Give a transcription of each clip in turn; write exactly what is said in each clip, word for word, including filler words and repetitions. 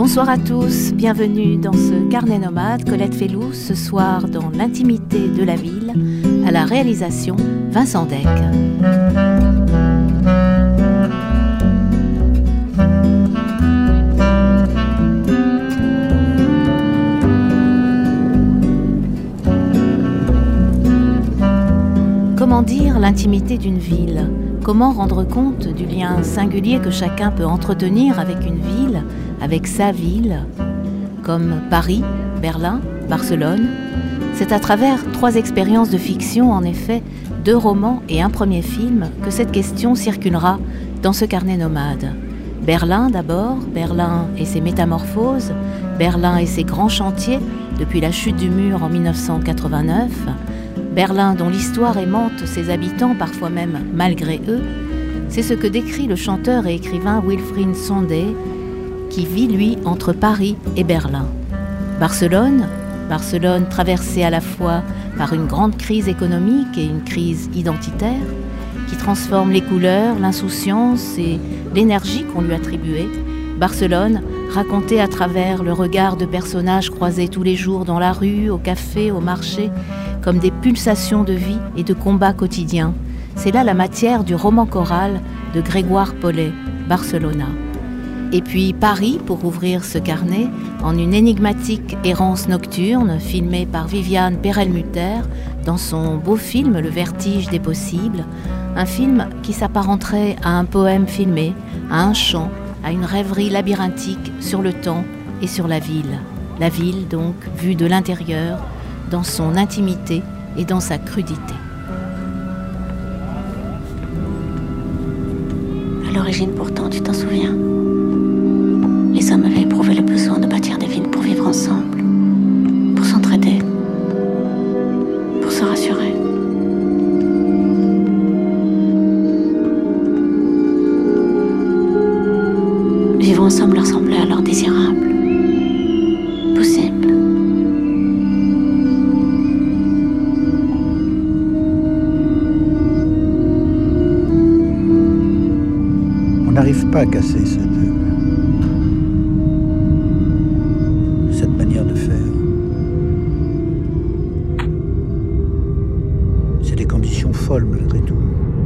Bonsoir à tous, bienvenue dans ce carnet nomade. Colette Fellous, ce soir dans l'intimité de la ville, à la réalisation Vincent Deck. Comment dire l'intimité d'une ville ? Comment rendre compte du lien singulier que chacun peut entretenir avec une ville, avec sa ville, comme Paris, Berlin, Barcelone ? C'est à travers trois expériences de fiction, en effet, deux romans et un premier film, que cette question circulera dans ce carnet nomade. Berlin d'abord, Berlin et ses métamorphoses, Berlin et ses grands chantiers, depuis la chute du mur en dix-neuf cent quatre-vingt-neuf, Berlin dont l'histoire aimante ses habitants, parfois même malgré eux, c'est ce que décrit le chanteur et écrivain Wilfried Tsonday, qui vit, lui, entre Paris et Berlin. Barcelone, Barcelone traversée à la fois par une grande crise économique et une crise identitaire, qui transforme les couleurs, l'insouciance et l'énergie qu'on lui attribuait. Barcelone, racontée à travers le regard de personnages croisés tous les jours dans la rue, au café, au marché, comme des pulsations de vie et de combats quotidiens. C'est là la matière du roman choral de Grégoire Pollet, Barcelona. Et puis Paris, pour ouvrir ce carnet, en une énigmatique errance nocturne, filmée par Viviane Perelmutter, dans son beau film Le Vertige des possibles, un film qui s'apparenterait à un poème filmé, à un chant, à une rêverie labyrinthique sur le temps et sur la ville. La ville, donc, vue de l'intérieur, dans son intimité et dans sa crudité. À l'origine, pourtant, tu t'en souviens, les hommes avaient éprouvé le besoin de bâtir des villes pour vivre ensemble, pour s'entraider, pour se rassurer. Vivre ensemble leur semblait alors désirable, possible. On n'arrive pas à casser cette, cette manière de faire. C'est des conditions folles malgré tout.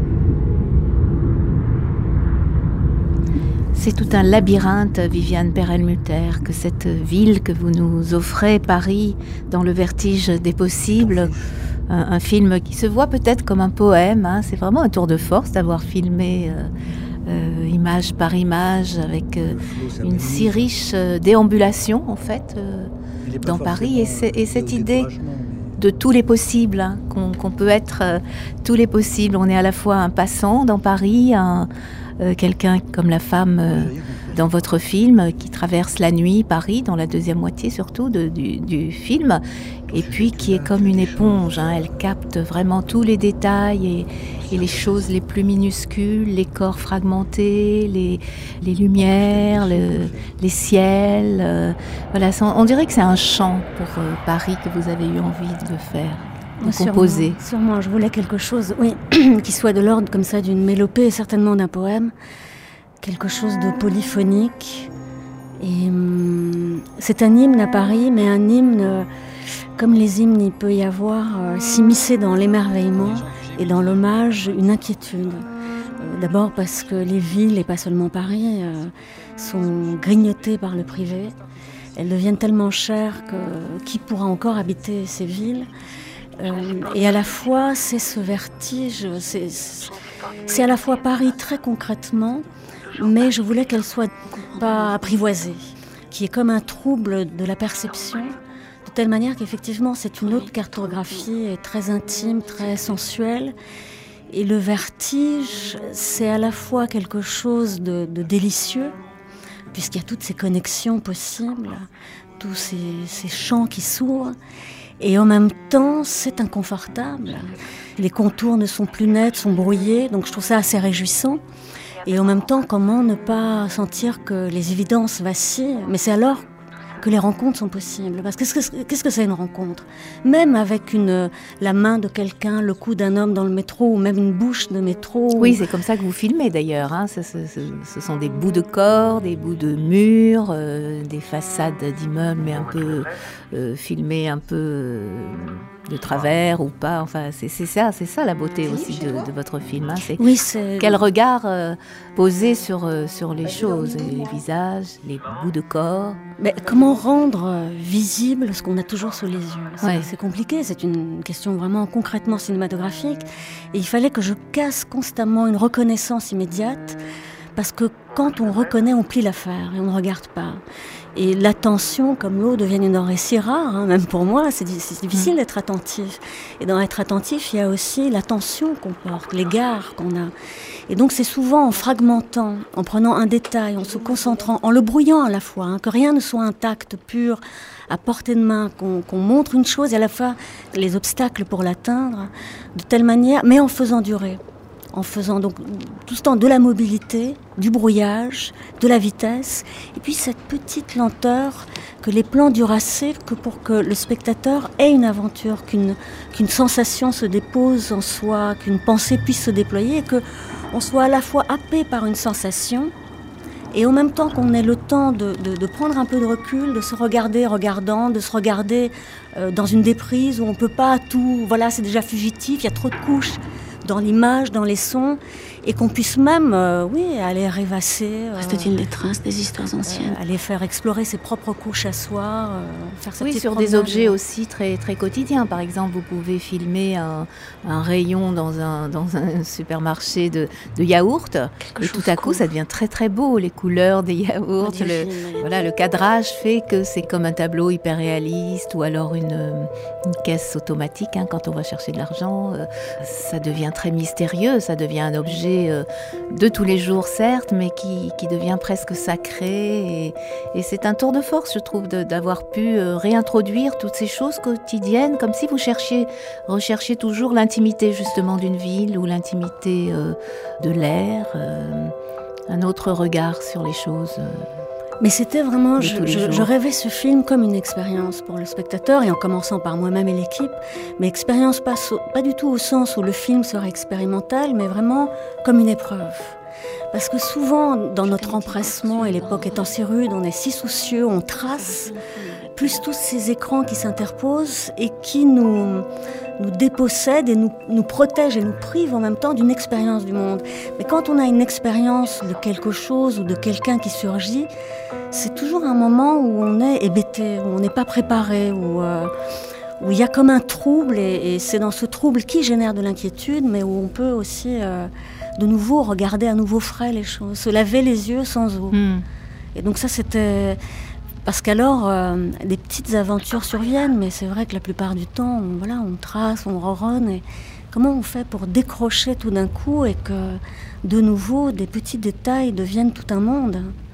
C'est tout un labyrinthe, Viviane Perelmutter, que cette ville que vous nous offrez, Paris, dans le vertige des possibles, un, un film qui se voit peut-être comme un poème, hein. C'est vraiment un tour de force d'avoir filmé euh, euh, image par image, avec euh, une si riche euh, déambulation, en fait, euh, dans Paris, et, c'est, et cette idée de tous les possibles, hein, qu'on, qu'on peut être euh, tous les possibles. On est à la fois un passant dans Paris, un Euh, quelqu'un comme la femme euh, dans votre film euh, qui traverse la nuit Paris, dans la deuxième moitié surtout de, du, du film, et puis qui est comme une éponge, hein, elle capte vraiment tous les détails et, et les choses les plus minuscules, les corps fragmentés, les, les lumières, le, les ciels. Euh, voilà, on dirait que c'est un chant pour euh, Paris que vous avez eu envie de faire. De composer. Sûrement, sûrement, je voulais quelque chose, oui, qui soit de l'ordre comme ça d'une mélopée et certainement d'un poème, quelque chose de polyphonique. Et hum, c'est un hymne à Paris, mais un hymne, euh, comme les hymnes, il peut y avoir euh, s'immiscer dans l'émerveillement et dans l'hommage, une inquiétude. Euh, d'abord parce que les villes, et pas seulement Paris, euh, sont grignotées par le privé. Elles deviennent tellement chères que qui pourra encore habiter ces villes ? Euh, et à la fois, c'est ce vertige, c'est, c'est à la fois Paris très concrètement, mais je voulais qu'elle soit pas apprivoisée, qui est comme un trouble de la perception, de telle manière qu'effectivement c'est une autre cartographie très intime, très sensuelle. Et le vertige, c'est à la fois quelque chose de, de délicieux, puisqu'il y a toutes ces connexions possibles, tous ces, ces champs qui s'ouvrent. Et en même temps, c'est inconfortable. Les contours ne sont plus nets, sont brouillés, donc je trouve ça assez réjouissant. Et en même temps, comment ne pas sentir que les évidences vacillent ? Mais c'est alors que les rencontres sont possibles. Parce que qu'est-ce que c'est une rencontre ? Même avec une, la main de quelqu'un, le cou d'un homme dans le métro, ou même une bouche de métro. Oui, c'est comme ça que vous filmez d'ailleurs. Hein. Ce, ce, ce, ce sont des bouts de corps, des bouts de murs, euh, des façades d'immeubles, mais un peu euh, filmées un peu euh, de travers ou pas. Enfin, c'est, c'est ça, c'est ça la beauté aussi de, de votre film. Hein. C'est oui, c'est... Quel regard euh, posé sur, euh, sur les choses, les visages, les bouts de corps. Mais comment rendre visible ce qu'on a toujours sous les yeux ? C'est, ouais. c'est compliqué, c'est une question vraiment concrètement cinématographique. Et il fallait que je casse constamment une reconnaissance immédiate, parce que quand on reconnaît, on plie l'affaire et on ne regarde pas. Et l'attention, comme l'eau, devient une denrée si rare, hein, même pour moi, c'est, c'est difficile d'être attentif. Et dans être attentif, il y a aussi l'attention qu'on porte, l'égard qu'on a. Et donc c'est souvent en fragmentant, en prenant un détail, en se concentrant, en le brouillant à la fois, hein, que rien ne soit intact, pur, à portée de main, qu'on, qu'on montre une chose et à la fois les obstacles pour l'atteindre, de telle manière, mais en faisant durer. En faisant donc tout ce temps de la mobilité, du brouillage, de la vitesse, et puis cette petite lenteur que les plans durent assez que pour que le spectateur ait une aventure, qu'une, qu'une sensation se dépose en soi, qu'une pensée puisse se déployer, et qu'on soit à la fois happé par une sensation, et en même temps qu'on ait le temps de, de, de prendre un peu de recul, de se regarder regardant, de se regarder euh, dans une déprise où on ne peut pas tout, voilà, c'est déjà fugitif, il y a trop de couches dans l'image, dans les sons, et qu'on puisse même, euh, oui, aller rêvasser. Euh, Reste-t-il des traces des histoires anciennes ? euh, Aller faire explorer ses propres couches à soi, euh, faire sa Oui, petite sur promenade. des objets aussi très, très quotidiens. Par exemple, vous pouvez filmer un, un rayon dans un, dans un supermarché de, de yaourts, Quelque et tout à coup, ça devient très très beau, les couleurs des yaourts. Le, voilà, le cadrage fait que c'est comme un tableau hyper réaliste, ou alors une, une caisse automatique, hein, quand on va chercher de l'argent. Euh, ça devient très mystérieux, ça devient un objet de tous les jours, certes, mais qui, qui devient presque sacré. Et, et c'est un tour de force, je trouve, de, d'avoir pu réintroduire toutes ces choses quotidiennes, comme si vous cherchiez, recherchiez toujours l'intimité, justement, d'une ville, ou l'intimité euh, de l'air, euh, un autre regard sur les choses. Euh, Mais c'était vraiment, je, je, je rêvais ce film comme une expérience pour le spectateur, et en commençant par moi-même et l'équipe, mais expérience pas, pas du tout au sens où le film serait expérimental, mais vraiment comme une épreuve. Parce que souvent, dans notre empressement, et l'époque étant si rude, on est si soucieux, on trace, plus tous ces écrans qui s'interposent et qui nous, nous dépossèdent et nous, nous protègent et nous privent en même temps d'une expérience du monde. Mais quand on a une expérience de quelque chose ou de quelqu'un qui surgit, c'est toujours un moment où on est hébété, où on n'est pas préparé, où, euh, où il y a comme un trouble, et, et c'est dans ce trouble qui génère de l'inquiétude, mais où on peut aussi euh, de nouveau regarder à nouveau frais les choses, se laver les yeux sans eau. Mm. Et donc ça, c'était... Parce qu'alors, euh, des petites aventures surviennent, mais c'est vrai que la plupart du temps, on, voilà, on trace, on ronronne. Et comment on fait pour décrocher tout d'un coup et que, de nouveau, des petits détails deviennent tout un monde ?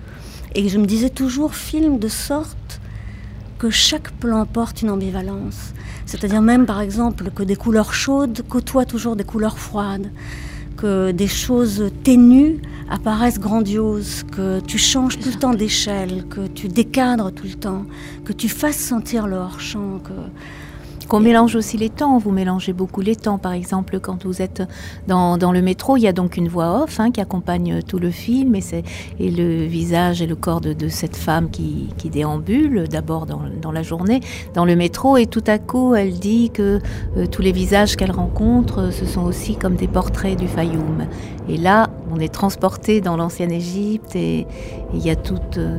Et je me disais toujours, filme de sorte que chaque plan porte une ambivalence. C'est-à-dire même, par exemple, que des couleurs chaudes côtoient toujours des couleurs froides, que des choses ténues apparaissent grandioses, que tu changes tout le temps d'échelle, que tu décadres tout le temps, que tu fasses sentir le hors-champ, que... Qu'on mélange aussi les temps, vous mélangez beaucoup les temps. Par exemple, quand vous êtes dans, dans le métro, il y a donc une voix off hein, qui accompagne tout le film, et, c'est, et le visage et le corps de, de cette femme qui, qui déambule, d'abord dans, dans la journée, dans le métro, et tout à coup, elle dit que euh, tous les visages qu'elle rencontre, ce sont aussi comme des portraits du Fayoum. Et là, on est transporté dans l'ancienne Égypte, et il y a toute... Euh,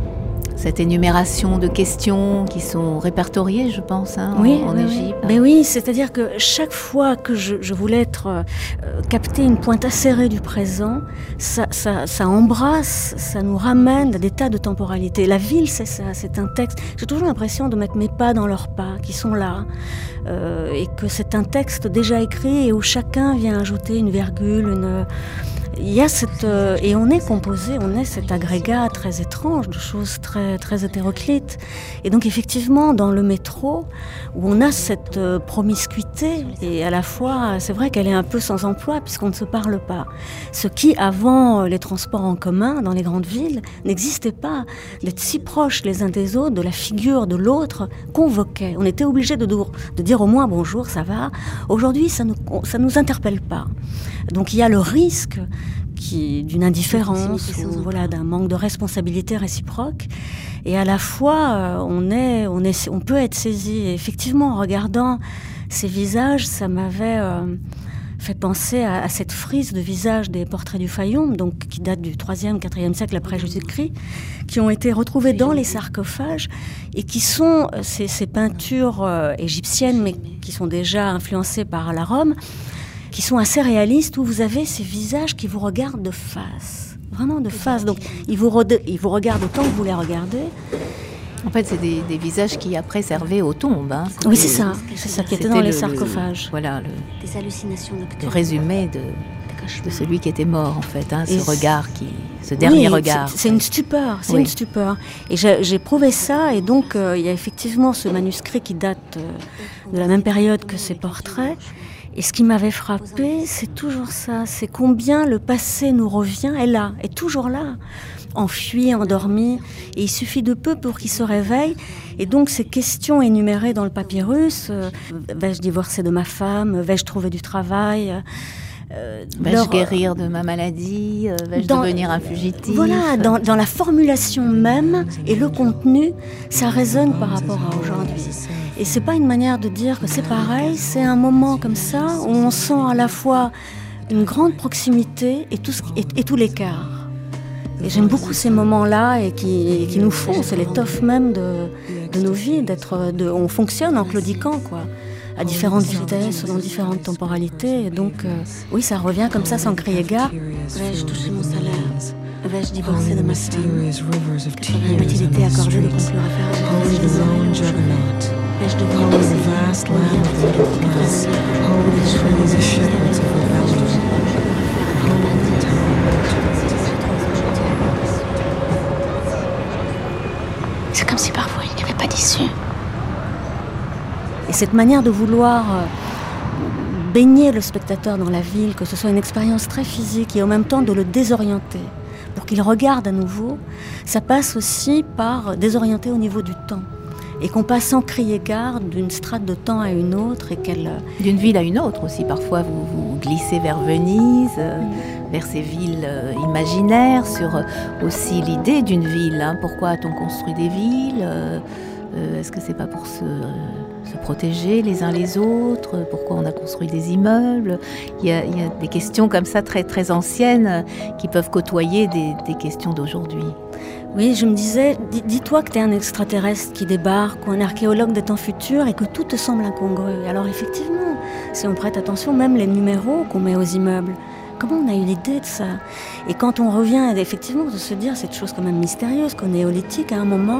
cette énumération de questions qui sont répertoriées, je pense, hein, oui, en, en oui, Égypte. Mais oui, c'est-à-dire que chaque fois que je, je voulais être euh, capter une pointe acérée du présent, ça, ça, ça embrasse, ça nous ramène à des tas de temporalités. La ville, c'est ça, c'est un texte. J'ai toujours l'impression de mettre mes pas dans leurs pas, qui sont là, euh, et que c'est un texte déjà écrit et où chacun vient ajouter une virgule, une Il y a cette, euh, et on est composé, on est cet agrégat très étrange de choses très, très hétéroclites. Et donc effectivement, dans le métro, où on a cette euh, promiscuité, et à la fois, c'est vrai qu'elle est un peu sans emploi puisqu'on ne se parle pas. Ce qui, avant les transports en commun dans les grandes villes, n'existait pas. D'être si proches les uns des autres, de la figure de l'autre, convoquait. On était obligé de, de dire au moins bonjour, ça va. Aujourd'hui, ça ne ça nous interpelle pas. Donc il y a le risque qui, d'une indifférence ou voilà, d'un manque de responsabilité réciproque. Et à la fois, euh, on, est, on, est, on peut être saisi. Et effectivement, en regardant ces visages, ça m'avait euh, fait penser à, à cette frise de visages des portraits du Fayoum, donc, qui datent du troisième, quatrième siècle après Jésus-Christ, qui ont été retrouvés dans les sarcophages et qui sont ces, ces peintures euh, égyptiennes, mais qui sont déjà influencées par la Rome, qui sont assez réalistes, où vous avez ces visages qui vous regardent de face, vraiment de face. Donc, ils vous, re- ils vous regardent autant que vous les regardez. En fait, c'est des, des visages qui après servaient aux tombes. Hein. Oui, c'est ça, c'est ça qui était dans les sarcophages. Le, voilà, le, des hallucinations le résumé de, de celui qui était mort, en fait. Hein, ce regard, qui, ce dernier oui, regard. C'est, c'est une stupeur, c'est oui. une stupeur. Et j'ai, j'ai prouvé ça, et donc euh, il y a effectivement ce manuscrit qui date euh, de la même période que ces portraits. Et ce qui m'avait frappé, c'est toujours ça, c'est combien le passé nous revient, est là, est toujours là, enfui, endormi, et il suffit de peu pour qu'il se réveille. Et donc ces questions énumérées dans le papyrus, euh, vais-je divorcer de ma femme, vais-je trouver du travail, euh, vais-je leur, guérir de ma maladie, euh, vais-je dans, devenir un fugitif. Voilà, dans, dans la formulation même et le contenu, ça résonne par rapport à aujourd'hui. Et c'est pas une manière de dire que c'est pareil, c'est un moment comme ça où on sent à la fois une grande proximité et tout, ce, et, et tout l'écart. Et j'aime beaucoup ces moments-là et qui, et qui nous font, c'est l'étoffe même de, de nos vies, d'être, de, on fonctionne en claudiquant, quoi, à différentes vitesses, selon différentes temporalités. Et donc, euh, oui, ça revient comme ça sans crier gare. Vais-je toucher mon salaire ? Vais-je divorcer de ma femme ? Qu'aurait-il été accordé de conclure à faire vais-je devenir vaste land C'est comme si parfois il n'y avait pas d'issue. Et cette manière de vouloir baigner le spectateur dans la ville, que ce soit une expérience très physique et en même temps de le désorienter, pour qu'il regarde à nouveau, ça passe aussi par désorienter au niveau du temps. Et qu'on passe sans crier gare d'une strate de temps à une autre et qu'elle... D'une ville à une autre aussi. Parfois, vous, vous glissez vers Venise, euh, mmh. vers ces villes euh, imaginaires, sur euh, aussi l'idée d'une ville. Hein. Pourquoi a-t-on construit des villes euh, euh, Est-ce que c'est pas pour se, euh, se protéger les uns les autres ? Pourquoi on a construit des immeubles ? Il y a, il y a des questions comme ça très, très anciennes euh, qui peuvent côtoyer des, des questions d'aujourd'hui. Oui, je me disais, dis-toi que tu es un extraterrestre qui débarque ou un archéologue des temps futurs et que tout te semble incongru. Alors effectivement, si on prête attention, même les numéros qu'on met aux immeubles, comment on a eu l'idée de ça ? Et quand on revient effectivement de se dire cette chose quand même mystérieuse, qu'au néolithique, à un moment,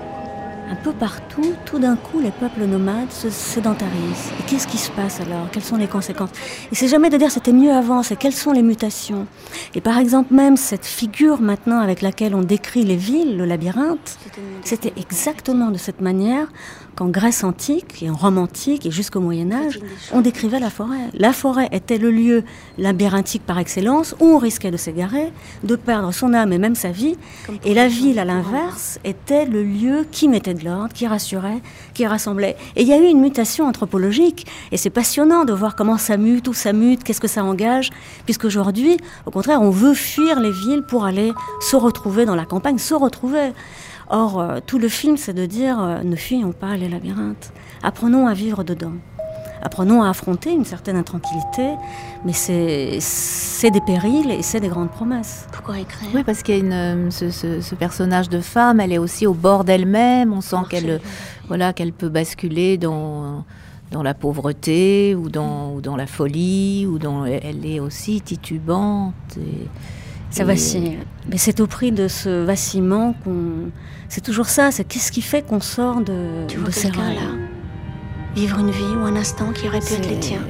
un peu partout, tout d'un coup, les peuples nomades se sédentarisent. Et qu'est-ce qui se passe alors ? Quelles sont les conséquences ? Et c'est jamais de dire c'était mieux avant, c'est quelles sont les mutations ? Et par exemple, même cette figure maintenant avec laquelle on décrit les villes, le labyrinthe, c'était exactement de cette manière qu'en Grèce antique et en Rome antique et jusqu'au Moyen-Âge, on décrivait la forêt. La forêt était le lieu labyrinthique par excellence où on risquait de s'égarer, de perdre son âme et même sa vie. Et la ville, à l'inverse, était le lieu qui mettait de l'ordre, qui rassurait, qui rassemblait. Et il y a eu une mutation anthropologique. Et c'est passionnant de voir comment ça mute, où ça mute, qu'est-ce que ça engage. Puisqu'aujourd'hui, au contraire, on veut fuir les villes pour aller se retrouver dans la campagne, se retrouver. Or, euh, tout le film, c'est de dire euh, ne fuyons pas les labyrinthes. Apprenons à vivre dedans. Apprenons à affronter une certaine intranquillité, mais c'est, c'est des périls et c'est des grandes promesses. Pourquoi écrire ? Oui, parce qu'il y a une, ce, ce, ce personnage de femme, elle est aussi au bord d'elle-même. On sent qu'elle, voilà, qu'elle peut basculer dans, dans la pauvreté ou dans, ou dans la folie, ou dans, elle est aussi titubante. Et, Ça vacille. Mais c'est au prix de ce vacillement qu'on... C'est toujours ça, c'est qu'est-ce qui fait qu'on sort de, tu de vois ces rails. Là, vivre une vie ou un instant qui aurait pu être les tiens.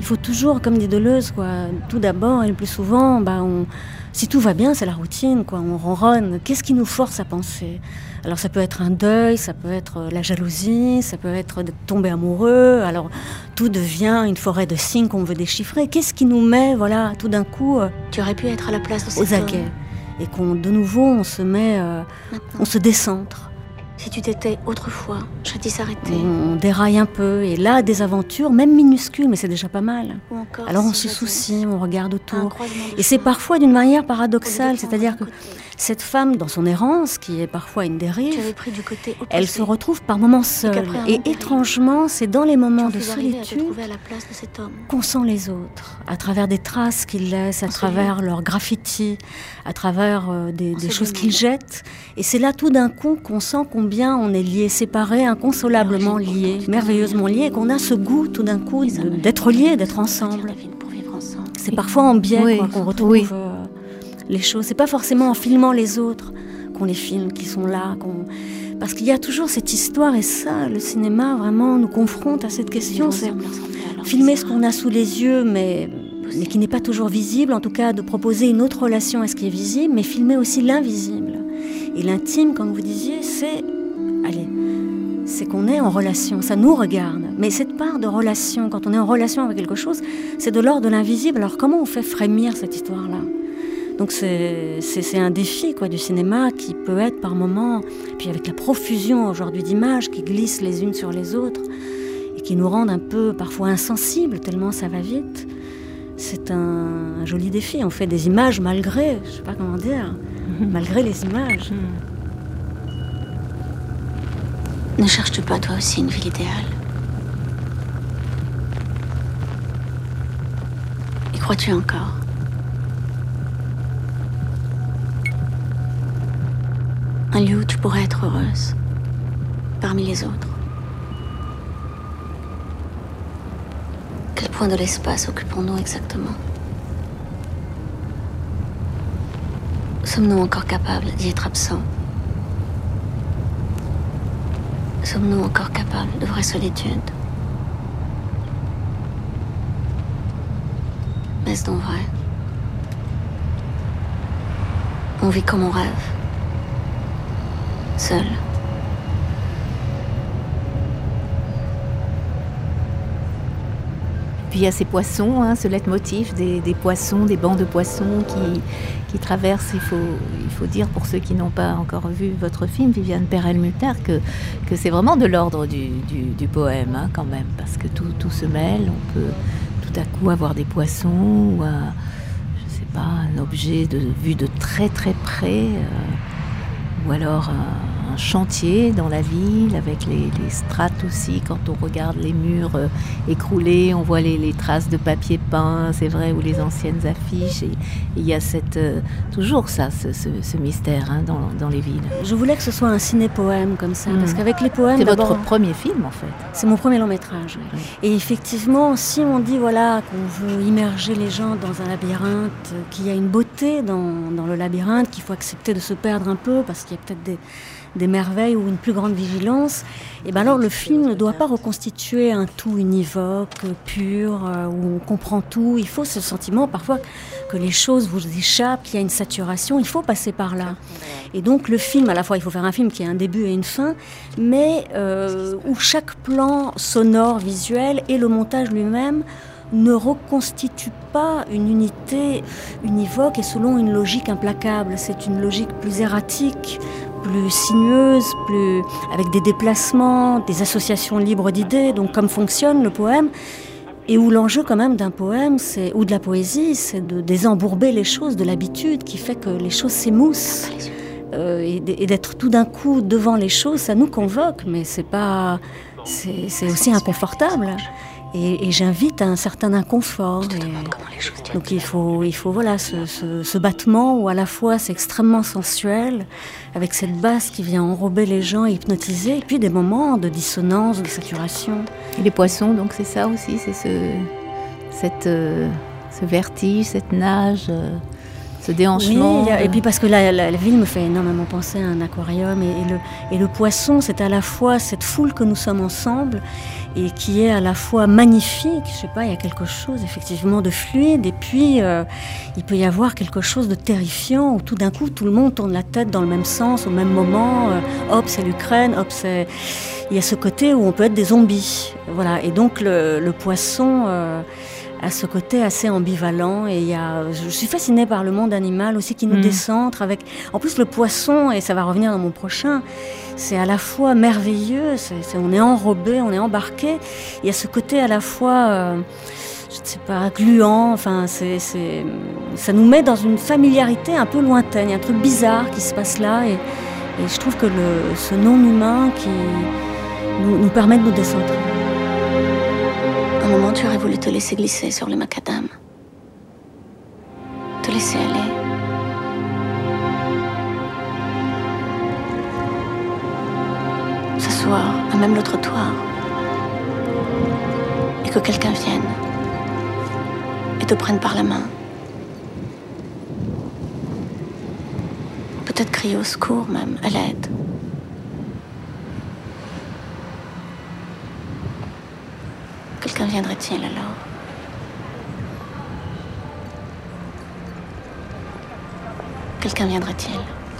faut toujours, comme dit Deleuze, quoi, tout d'abord et le plus souvent, bah, on, si tout va bien, c'est la routine, quoi, on ronronne. Qu'est-ce qui nous force à penser ? Alors ça peut être un deuil, ça peut être la jalousie, ça peut être de tomber amoureux. Alors tout devient une forêt de signes qu'on veut déchiffrer. Qu'est-ce qui nous met, voilà, tout d'un coup, euh, Tu aurais pu être à la place de cet aux aguets ? Et qu'on, de nouveau, on se met, euh, on se décentre. Si tu t'étais autrefois, je t'y s'arrêter. On déraille un peu, et là, des aventures, même minuscules, mais c'est déjà pas mal. Ou encore, Alors on si se j'étais soucie, on regarde un autour. croisement de Et c'est chemin, parfois d'une manière au lieu paradoxale, de prendre c'est-à-dire un que côté, cette femme, dans son errance, qui est parfois une tu dérive, avais pris du côté opposé. elle se retrouve par moments seule. qu'après un Et long périple, étrangement, c'est dans les moments tu de fus arrivé à te solitude trouver à la place de cet homme. qu'on sent les autres, à travers des traces qu'ils laissent, à On se travers leurs graffitis, à travers euh, des, On des se choses demande. qu'ils jettent. Et c'est là tout d'un coup qu'on sent combien on est liés, séparés, inconsolablement liés, merveilleusement liés, et qu'on a ce goût tout d'un coup de- d'être liés, d'être ensemble. Pour vivre ensemble. C'est parfois en biais Oui, quoi, qu'on retrouve oui. euh, les choses. C'est pas forcément en filmant les autres qu'on les filme, qui sont là. qu'on- Parce qu'il y a toujours cette histoire, et ça, le cinéma vraiment nous confronte à cette question. C'est filmer ce qu'on a sous les yeux, mais, mais qui n'est pas toujours visible. En tout cas, de proposer une autre relation à ce qui est visible, mais filmer aussi l'invisible. Et l'intime, comme vous disiez, c'est... Allez, c'est qu'on est en relation, ça nous regarde. Mais cette part de relation, quand on est en relation avec quelque chose, c'est de l'ordre de l'invisible. Alors comment on fait frémir cette histoire-là ? Donc c'est, c'est, c'est un défi quoi, du cinéma qui peut être par moments, puis avec la profusion aujourd'hui d'images qui glissent les unes sur les autres et qui nous rendent un peu parfois insensibles tellement ça va vite. C'est un, un joli défi. On fait des images malgré, je sais pas comment dire, malgré les images. Ne cherches-tu pas toi aussi une ville idéale ? Y crois-tu encore ? Un lieu où tu pourrais être heureuse, parmi les autres. Quel point de l'espace occupons-nous exactement ? Sommes-nous encore capables d'y être absents ? Sommes-nous encore capables de vraie solitude ? Est-ce donc vrai ? On vit comme on rêve. Seul. Puis il y a ces poissons, hein, ce leitmotiv des, des poissons, des bancs de poissons qui, qui traversent. Il faut, il faut dire pour ceux qui n'ont pas encore vu votre film, Viviane Perelmutter, que, que c'est vraiment de l'ordre du, du, du poème hein, quand même, parce que tout, tout se mêle. On peut tout à coup avoir des poissons ou un, je sais pas, un objet de, vu de très très près, euh, ou alors un, un chantier dans la ville avec les, les strates aussi. Quand on regarde les murs euh, écroulés, on voit les, les traces de papier peint, c'est vrai, ou les anciennes affiches. Et il y a cette, euh, toujours ça, ce, ce, ce mystère hein, dans, dans les villes. Je voulais que ce soit un ciné-poème comme ça, Mmh. parce qu'avec les poèmes, C'est d'abord, votre premier film en fait. c'est mon premier long métrage. Oui. Et effectivement, si on dit voilà qu'on veut immerger les gens dans un labyrinthe, euh, qu'il y a une beauté dans, dans le labyrinthe, qu'il faut accepter de se perdre un peu parce qu'il y a peut-être des, des merveilles ou une plus grande vigilance, et ben alors le film ne doit pas reconstituer un tout univoque, pur, euh, où on comprend tout. Il faut ce sentiment parfois que les choses vous échappent, qu'il y a une saturation, il faut passer par là. Et donc le film, à la fois il faut faire un film qui a un début et une fin, mais euh, où chaque plan sonore, visuel et le montage lui-même ne reconstitue pas une unité univoque et selon une logique implacable. C'est une logique plus erratique, plus sinueuse, plus avec des déplacements, des associations libres d'idées, donc comme fonctionne le poème, et où l'enjeu quand même d'un poème, c'est, ou de la poésie, c'est de désembourber les choses, de l'habitude qui fait que les choses s'émoussent. Euh, et, et d'être tout d'un coup devant les choses, ça nous convoque, mais c'est pas, c'est, c'est aussi inconfortable. Et, et j'invite à un certain inconfort. Et donc il faut, il faut voilà ce, ce, ce battement où à la fois c'est extrêmement sensuel, avec cette basse qui vient enrober les gens, et hypnotiser, et puis des moments de dissonance, de saturation. Et les poissons, donc c'est ça aussi, c'est ce, cette, euh, ce vertige, cette nage. Euh, ce déhanchement. Oui, et puis parce que la, la, la ville me fait énormément penser à un aquarium, et, et, le, et le poisson, c'est à la fois cette foule que nous sommes ensemble, et qui est à la fois magnifique, je sais pas, il y a quelque chose effectivement de fluide, et puis euh, il peut y avoir quelque chose de terrifiant, où tout d'un coup tout le monde tourne la tête dans le même sens, au même moment, euh, hop c'est l'Ukraine, hop c'est... Il y a ce côté où on peut être des zombies, voilà, et donc le, le poisson... Euh, à ce côté assez ambivalent, et il y a, je suis fascinée par le monde animal aussi qui nous mmh. décentre avec, en plus le poisson, et ça va revenir dans mon prochain, c'est à la fois merveilleux, c'est, c'est, on est enrobé, on est embarqué, il y a ce côté à la fois, euh, je ne sais pas, gluant, enfin c'est, c'est, ça nous met dans une familiarité un peu lointaine, il y a un truc bizarre qui se passe là, et, et je trouve que le, ce non-humain qui nous, nous permet de nous décentrer. Un moment, tu aurais voulu te laisser glisser sur le macadam. Te laisser aller. S'asseoir à même le trottoir. Et que quelqu'un vienne. Et te prenne par la main. Peut-être crier au secours même, à l'aide. Quelqu'un viendrait-il alors? Quelqu'un viendrait-il?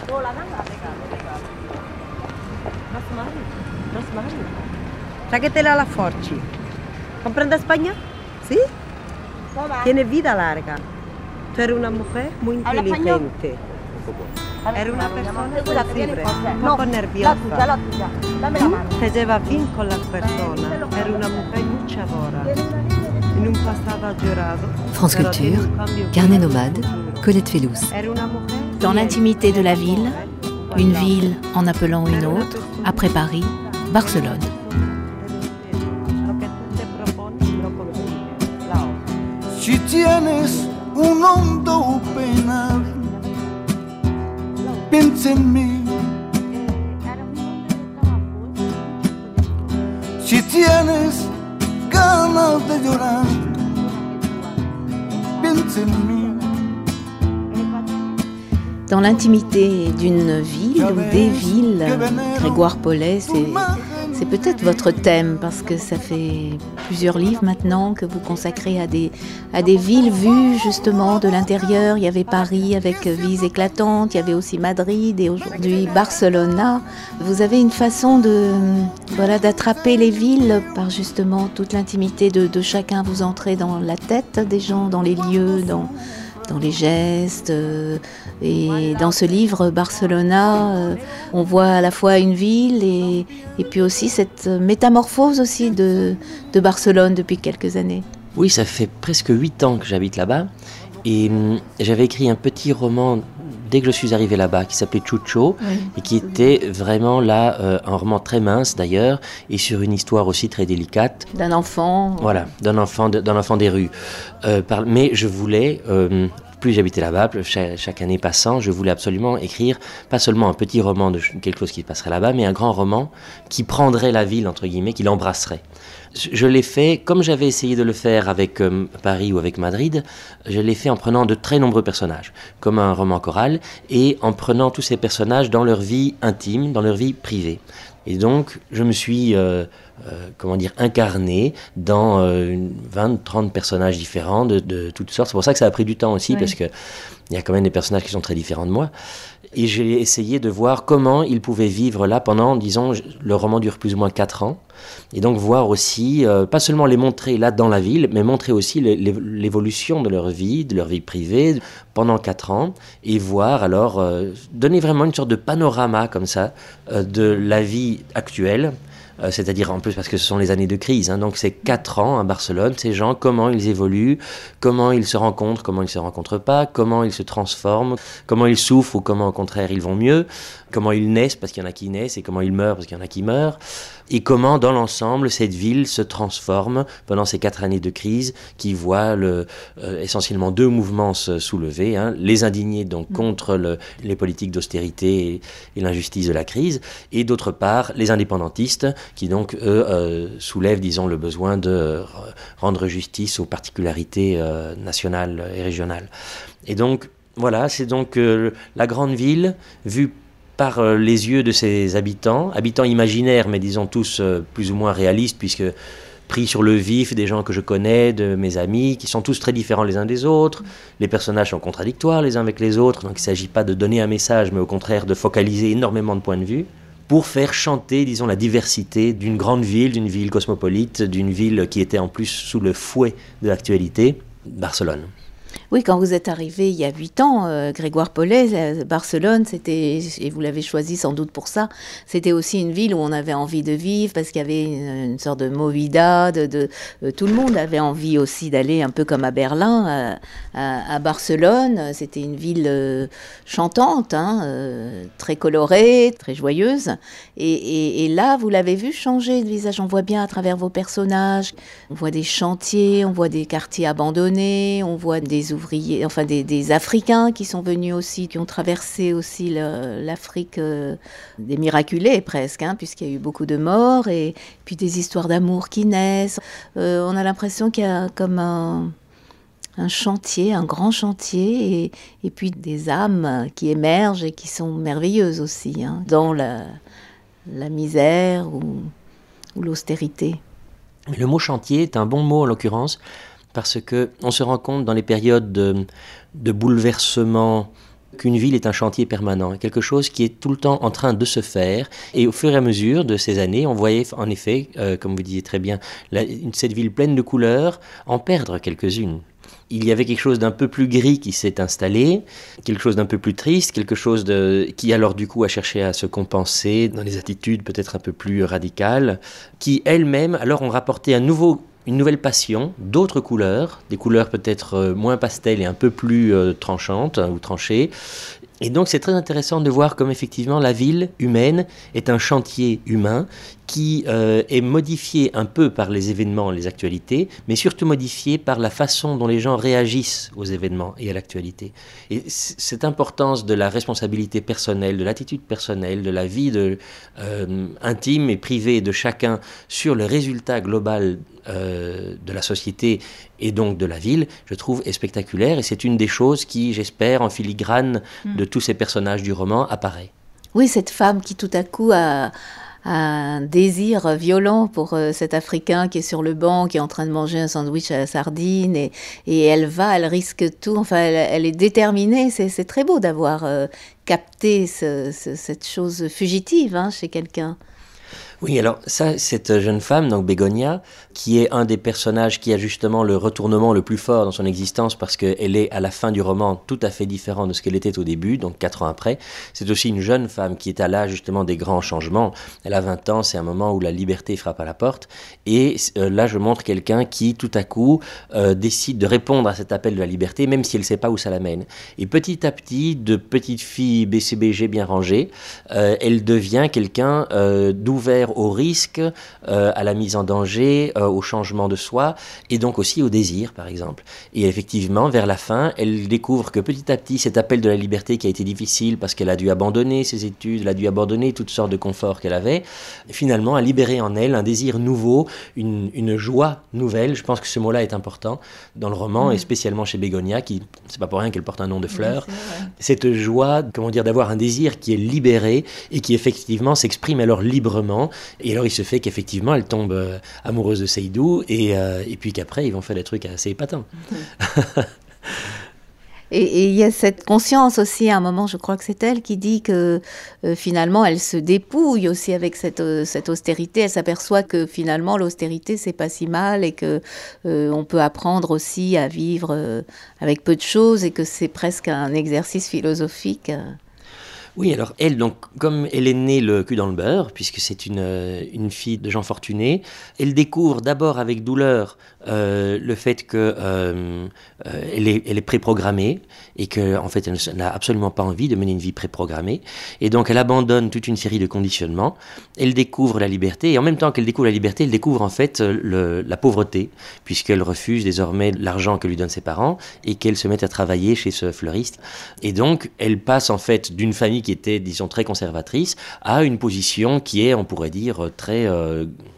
Tráguetela a la Forchi. ¿Comprende España? ¿Sí? Tiene vida larga. Tú eres una mujer muy inteligente. Eres una persona sensible, un poco nerviosa. Te llevas bien con las personas. Eres una mujer luchadora. En un pasado llorado. France Culture, Carnet nomade, Colette Fellous. Dans l'intimité de la ville, une ville en appelant une autre, après Paris, Barcelone. Si tienes un hondo penal, piensa en mí. Si tienes ganas de llorar, piensa en mí. Dans l'intimité d'une ville ou des villes, Grégoire Pollet, c'est, c'est peut-être votre thème, parce que ça fait plusieurs livres maintenant que vous consacrez à des, à des villes vues justement de l'intérieur. Il y avait Paris avec Vies éclatantes, il y avait aussi Madrid et aujourd'hui Barcelona. Vous avez une façon de, voilà, d'attraper les villes par justement toute l'intimité de, de chacun. Vous entrez dans la tête des gens, dans les lieux, dans... dans les gestes, euh, et dans ce livre Barcelona, euh, on voit à la fois une ville et, et puis aussi cette métamorphose aussi de, de Barcelone depuis quelques années. Oui, ça fait presque huit ans que j'habite là-bas, et hum, j'avais écrit un petit roman dès que je suis arrivé là-bas, qui s'appelait Chucho, oui. Et qui était vraiment là, euh, un roman très mince d'ailleurs, et sur une histoire aussi très délicate. D'un enfant. Voilà, d'un enfant, d'un enfant des rues. Euh, par, mais je voulais, euh, plus j'habitais là-bas, chaque, chaque année passant, je voulais absolument écrire, pas seulement un petit roman de quelque chose qui se passerait là-bas, mais un grand roman qui prendrait la ville, entre guillemets, qui l'embrasserait. Je l'ai fait, comme j'avais essayé de le faire avec euh, Paris ou avec Madrid, je l'ai fait en prenant de très nombreux personnages, comme un roman choral, et en prenant tous ces personnages dans leur vie intime, dans leur vie privée. Et donc, je me suis, euh, euh, comment dire, incarné dans euh, vingt, trente personnages différents de, de toutes sortes. C'est pour ça que ça a pris du temps aussi, oui. Parce qu'il y a quand même des personnages qui sont très différents de moi. Et j'ai essayé de voir comment ils pouvaient vivre là pendant, disons, le roman dure plus ou moins quatre ans. Et donc voir aussi, euh, pas seulement les montrer là dans la ville, mais montrer aussi l'évolution de leur vie, de leur vie privée pendant quatre ans. Et voir alors, euh, donner vraiment une sorte de panorama comme ça euh, de la vie actuelle. Euh, c'est-à-dire en plus parce que ce sont les années de crise, hein, donc c'est quatre ans à Barcelone, ces gens, comment ils évoluent, comment ils se rencontrent, comment ils ne se rencontrent pas, comment ils se transforment, comment ils souffrent ou comment au contraire ils vont mieux, comment ils naissent parce qu'il y en a qui naissent et comment ils meurent parce qu'il y en a qui meurent, et comment dans l'ensemble cette ville se transforme pendant ces quatre années de crise qui voient le, euh, essentiellement deux mouvements se soulever, hein, les indignés donc contre le, les politiques d'austérité et, et l'injustice de la crise, et d'autre part les indépendantistes qui donc, eux, euh, soulèvent, disons, le besoin de euh, rendre justice aux particularités euh, nationales et régionales. Et donc, Voilà, c'est donc euh, la grande ville vue par euh, les yeux de ses habitants, habitants imaginaires, mais disons tous euh, plus ou moins réalistes, puisque pris sur le vif, des gens que je connais, de mes amis, qui sont tous très différents les uns des autres. Les personnages sont contradictoires les uns avec les autres, donc il ne s'agit pas de donner un message, mais au contraire de focaliser énormément de points de vue, pour faire chanter, disons, la diversité d'une grande ville, d'une ville cosmopolite, d'une ville qui était en plus sous le fouet de l'actualité, Barcelone. Oui, quand vous êtes arrivé il y a huit ans, euh, Grégoire Pollet, euh, Barcelone, c'était, et vous l'avez choisi sans doute pour ça, c'était aussi une ville où on avait envie de vivre parce qu'il y avait une, une sorte de movida, de, de, euh, tout le monde avait envie aussi d'aller un peu comme à Berlin, à, à, à Barcelone. C'était une ville euh, chantante, hein, euh, très colorée, très joyeuse. Et, et, et là, vous l'avez vu changer de visage. On voit bien à travers vos personnages, on voit des chantiers, on voit des quartiers abandonnés, on voit des ouvriers, enfin des, des Africains qui sont venus aussi, qui ont traversé aussi le, l'Afrique, euh, des miraculés presque, hein, puisqu'il y a eu beaucoup de morts, et puis des histoires d'amour qui naissent. Euh, on a l'impression qu'il y a comme un, un chantier, un grand chantier, et, et puis des âmes qui émergent et qui sont merveilleuses aussi, hein, dans la, la misère ou, ou l'austérité. Mais le mot chantier est un bon mot en l'occurrence, parce qu'on se rend compte dans les périodes de, de bouleversement qu'une ville est un chantier permanent, quelque chose qui est tout le temps en train de se faire. Et au fur et à mesure de ces années, on voyait en effet, euh, comme vous disiez très bien, la, cette ville pleine de couleurs, en perdre quelques-unes. Il y avait quelque chose d'un peu plus gris qui s'est installé, quelque chose d'un peu plus triste, quelque chose de, qui alors du coup a cherché à se compenser dans des attitudes peut-être un peu plus radicales, qui elles-mêmes alors ont rapporté un nouveau une nouvelle passion, d'autres couleurs, des couleurs peut-être moins pastel et un peu plus euh, tranchantes hein, ou tranchées. Et donc c'est très intéressant de voir comme effectivement la ville humaine est un chantier humain qui euh, est modifié un peu par les événements, les actualités, mais surtout modifié par la façon dont les gens réagissent aux événements et à l'actualité. Et c- cette importance de la responsabilité personnelle, de l'attitude personnelle, de la vie de, euh, intime et privée de chacun sur le résultat global euh, de la société et donc de la ville, je trouve est spectaculaire, et c'est une des choses qui, j'espère, en filigrane mmh. de tous ces personnages du roman, apparaît. Oui, cette femme qui tout à coup a... un désir violent pour euh, cet Africain qui est sur le banc, qui est en train de manger un sandwich à la sardine, et, et elle va, elle risque tout, enfin elle, elle est déterminée. C'est, c'est très beau d'avoir euh, capté ce, ce, cette chose fugitive hein, chez quelqu'un. Oui, alors ça, cette jeune femme, donc Bégonia, qui est un des personnages qui a justement le retournement le plus fort dans son existence parce qu'elle est à la fin du roman tout à fait différente de ce qu'elle était au début, donc quatre ans après. C'est aussi une jeune femme qui est à l'âge justement des grands changements. Elle a vingt ans, c'est un moment où la liberté frappe à la porte. Et euh, là, je montre quelqu'un qui, tout à coup, euh, décide de répondre à cet appel de la liberté, même si elle ne sait pas où ça l'amène. Et petit à petit, de petite fille B C B G bien rangée, euh, elle devient quelqu'un euh, d'ouvert au risque, euh, à la mise en danger, euh, au changement de soi, et donc aussi au désir, par exemple. Et effectivement, vers la fin, elle découvre que petit à petit, cet appel de la liberté qui a été difficile parce qu'elle a dû abandonner ses études, elle a dû abandonner toutes sortes de conforts qu'elle avait, finalement a libéré en elle un désir nouveau, une, une joie nouvelle. Je pense que ce mot-là est important dans le roman, mmh. et spécialement chez Bégonia, qui, c'est pas pour rien qu'elle porte un nom de fleur. Mmh, cette joie, comment dire, d'avoir un désir qui est libéré et qui effectivement s'exprime alors librement. Et alors il se fait qu'effectivement elle tombe euh, amoureuse de Seydou, et, euh, et puis qu'après ils vont faire des trucs assez épatants. Mmh. Et il y a cette conscience aussi, à un moment, je crois que c'est elle qui dit que euh, finalement elle se dépouille aussi avec cette, euh, cette austérité. Elle s'aperçoit que finalement l'austérité c'est pas si mal, et que euh, on peut apprendre aussi à vivre euh, avec peu de choses, et que c'est presque un exercice philosophique. Euh. Oui, alors elle, donc, comme elle est née le cul dans le beurre, puisque c'est une, une fille de gens fortunés, elle découvre d'abord avec douleur euh, le fait qu'elle euh, euh, est, elle est préprogrammée, et qu'en en fait elle n'a absolument pas envie de mener une vie préprogrammée, et donc elle abandonne toute une série de conditionnements. Elle découvre la liberté, et en même temps qu'elle découvre la liberté, elle découvre en fait le, la pauvreté, puisqu'elle refuse désormais l'argent que lui donnent ses parents, et qu'elle se met à travailler chez ce fleuriste. Et donc elle passe en fait d'une famille qui était, disons, très conservatrice, à une position qui est, on pourrait dire, très, euh,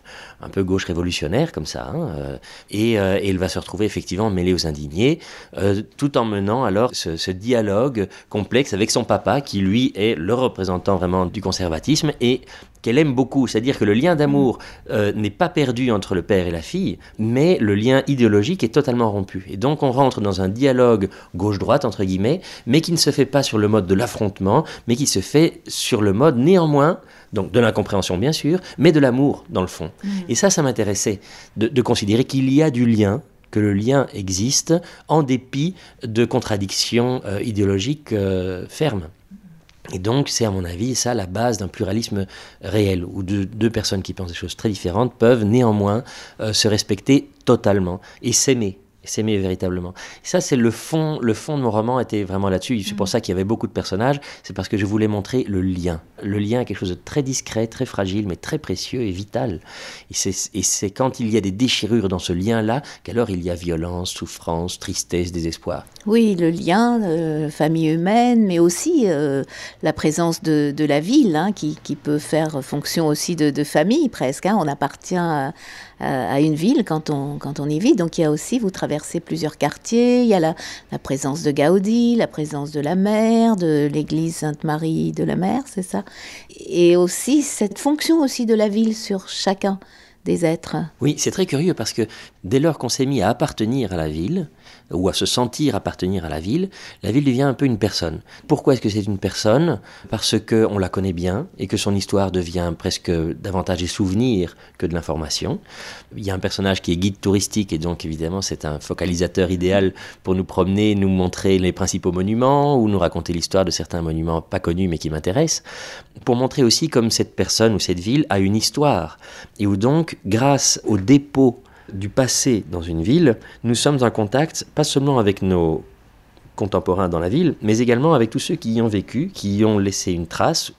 un peu gauche révolutionnaire comme ça, hein, euh, et, euh, et elle va se retrouver effectivement mêlée aux indignés, euh, tout en menant alors ce, ce dialogue complexe avec son papa, qui lui est le représentant vraiment du conservatisme et qu'elle aime beaucoup, c'est-à-dire que le lien d'amour euh, n'est pas perdu entre le père et la fille, mais le lien idéologique est totalement rompu. Et donc on rentre dans un dialogue gauche-droite, entre guillemets, mais qui ne se fait pas sur le mode de l'affrontement, mais qui se fait sur le mode néanmoins, donc de l'incompréhension bien sûr, mais de l'amour dans le fond. Mmh. Et ça, ça m'intéressait, de, de considérer qu'il y a du lien, que le lien existe, en dépit de contradictions euh, idéologiques euh, fermes. Et donc, c'est à mon avis ça la base d'un pluralisme réel, où deux, deux personnes qui pensent des choses très différentes peuvent néanmoins euh, se respecter totalement et s'aimer. S'aimer véritablement. Et ça, c'est le fond, le fond de mon roman était vraiment là-dessus. C'est pour ça qu'il y avait beaucoup de personnages. C'est parce que je voulais montrer le lien. Le lien est quelque chose de très discret, très fragile, mais très précieux et vital. Et c'est, et c'est quand il y a des déchirures dans ce lien-là qu'alors il y a violence, souffrance, tristesse, désespoir. Oui, le lien, euh, famille humaine, mais aussi euh, la présence de, de la ville, hein, qui, qui peut faire fonction aussi de, de famille presque. Hein. On appartient à, à, à une ville quand on, quand on y vit. Donc il y a aussi, vous traversez plusieurs quartiers, il y a la, la présence de Gaudi, la présence de la mer, de l'église Sainte-Marie de la Mer, c'est ça. Et aussi cette fonction aussi de la ville sur chacun des êtres. Oui, c'est très curieux parce que dès lors qu'on s'est mis à appartenir à la ville, ou à se sentir appartenir à la ville, la ville devient un peu une personne. Pourquoi est-ce que c'est une personne ? Parce qu'on la connaît bien et que son histoire devient presque davantage des souvenirs que de l'information. Il y a un personnage qui est guide touristique et donc évidemment c'est un focalisateur idéal pour nous promener, nous montrer les principaux monuments ou nous raconter l'histoire de certains monuments pas connus mais qui m'intéressent. Pour montrer aussi comme cette personne ou cette ville a une histoire et où donc grâce au dépôt du passé dans une ville, nous sommes en contact pas seulement avec nos contemporains dans la ville, mais également avec tous ceux qui y ont vécu, qui y ont laissé une trace.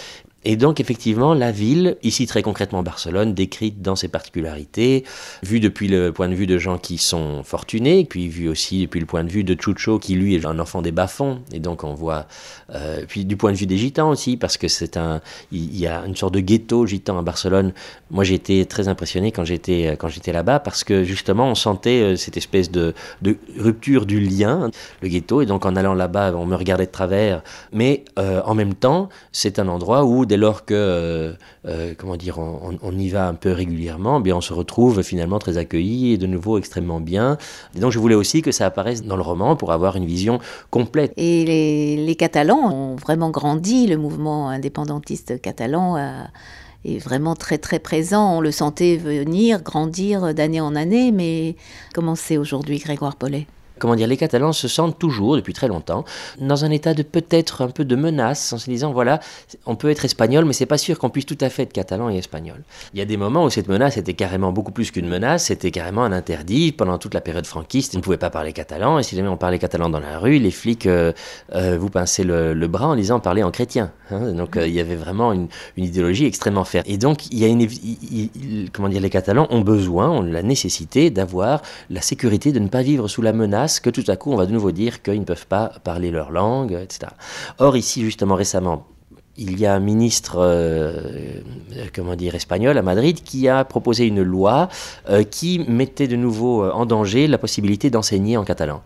Et donc, effectivement, la ville, ici très concrètement Barcelone, décrite dans ses particularités, vue depuis le point de vue de gens qui sont fortunés, puis vue aussi depuis le point de vue de Chucho, qui lui est un enfant des bas-fonds. Et donc, on voit, euh, puis du point de vue des gitans aussi, parce que c'est un, il y a une sorte de ghetto gitan à Barcelone. Moi, j'ai été très impressionné quand j'étais, quand j'étais là-bas, parce que justement, on sentait cette espèce de, de rupture du lien, le ghetto. Et donc, en allant là-bas, on me regardait de travers. Mais euh, en même temps, c'est un endroit où, dès lors que, euh, euh, comment dire, on, on y va un peu régulièrement, bien on se retrouve finalement très accueillis et de nouveau extrêmement bien. Et donc je voulais aussi que ça apparaisse dans le roman pour avoir une vision complète. Et les, les Catalans ont vraiment grandi, le mouvement indépendantiste catalan a, est vraiment très très présent. On le sentait venir, grandir d'année en année, mais comment c'est aujourd'hui, Grégoire Pollet ? Comment dire, les Catalans se sentent toujours, depuis très longtemps, dans un état de peut-être un peu de menace, en se disant, voilà, on peut être espagnol, mais c'est pas sûr qu'on puisse tout à fait être catalan et espagnol. Il y a des moments où cette menace était carrément beaucoup plus qu'une menace, c'était carrément un interdit. Pendant toute la période franquiste, on ne pouvait pas parler catalan, et si jamais on parlait catalan dans la rue, les flics euh, euh, vous pinçaient le, le bras en disant, parlez en chrétien. Hein. Donc euh, il y avait vraiment une, une idéologie extrêmement ferme. Et donc, il y a une, il, il, comment dire, les Catalans ont besoin, ont la nécessité d'avoir la sécurité de ne pas vivre sous la menace que tout à coup on va de nouveau dire qu'ils ne peuvent pas parler leur langue, et cetera. Or ici justement récemment, il y a un ministre euh, comment dire, espagnol à Madrid qui a proposé une loi euh, qui mettait de nouveau en danger la possibilité d'enseigner en catalan.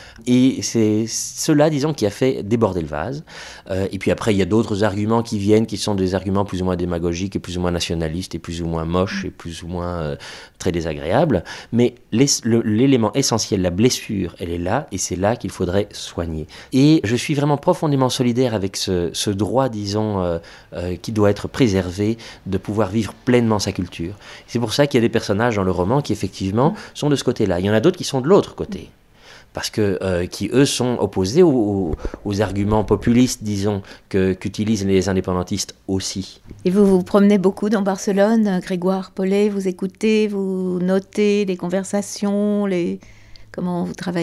Et c'est cela, disons, qui a fait déborder le vase. Euh, et puis après, il y a d'autres arguments qui viennent, qui sont des arguments plus ou moins démagogiques et plus ou moins nationalistes et plus ou moins moches et plus ou moins euh, très désagréables. Mais les, le, l'élément essentiel, la blessure, elle est là et c'est là qu'il faudrait soigner. Et je suis vraiment profondément solidaire avec ce, ce droit, disons, euh, euh, qui doit être préservé de pouvoir vivre pleinement sa culture. C'est pour ça qu'il y a des personnages dans le roman qui, effectivement, sont de ce côté-là. Il y en a d'autres qui sont de l'autre côté. Parce que, euh, qui, eux, sont opposés aux, aux arguments populistes, disons, que, qu'utilisent les indépendantistes aussi. Et vous vous promenez beaucoup dans Barcelone, Grégoire Pollet, vous écoutez, vous notez les conversations, les... comment vous travaillez ?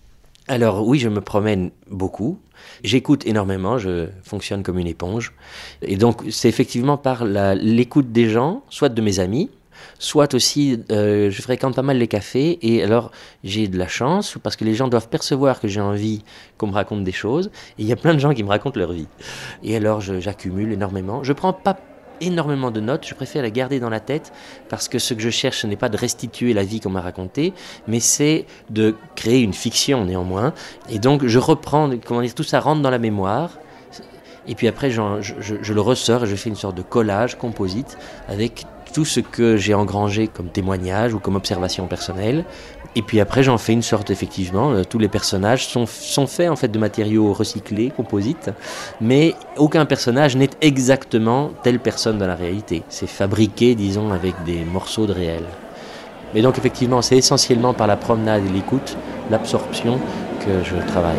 Alors oui, je me promène beaucoup, j'écoute énormément, je fonctionne comme une éponge. Et donc, c'est effectivement par la, l'écoute des gens, soit de mes amis, soit aussi, euh, je fréquente pas mal les cafés, et alors j'ai de la chance, parce que les gens doivent percevoir que j'ai envie qu'on me raconte des choses, et il y a plein de gens qui me racontent leur vie. Et alors je, j'accumule énormément. Je prends pas énormément de notes, je préfère les garder dans la tête parce que ce que je cherche, ce n'est pas de restituer la vie qu'on m'a racontée, mais c'est de créer une fiction néanmoins. Et donc je reprends, comment dire, tout ça rentre dans la mémoire. Et puis après, je, je, je le ressors et je fais une sorte de collage composite avec tout ce que j'ai engrangé comme témoignage ou comme observation personnelle. Et puis après, j'en fais une sorte, effectivement, euh, tous les personnages sont, sont faits en fait de matériaux recyclés, composites, mais aucun personnage n'est exactement telle personne dans la réalité. C'est fabriqué, disons, avec des morceaux de réel. Mais donc effectivement, c'est essentiellement par la promenade et l'écoute, l'absorption que je travaille.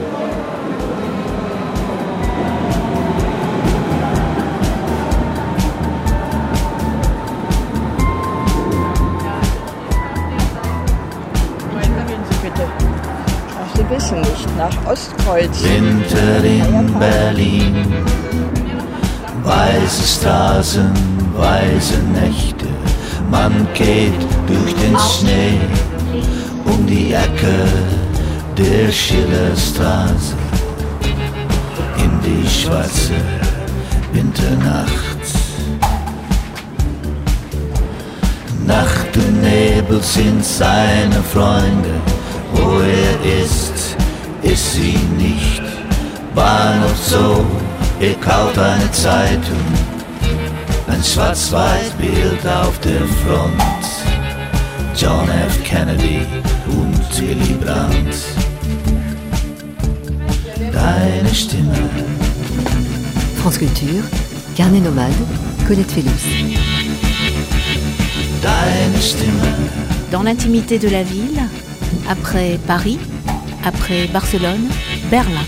Winter in Berlin, weiße Straßen, weiße Nächte, man geht durch den Schnee um die Ecke der Schillerstraße in die schwarze Winternacht. Nacht und Nebel sind seine Freunde, wo er ist, ist sie nicht. Bahnhof so, er kaut eine Zeitung, ein Schwarz-Weiß-Bild auf der Front. John F. Kennedy und Willy Brandt. Deine Stimme. France Culture, Carnet nomade, Colette Fellous. Deine Stimme. Dans l'intimité de la ville, après Paris, après Barcelone, Berlin.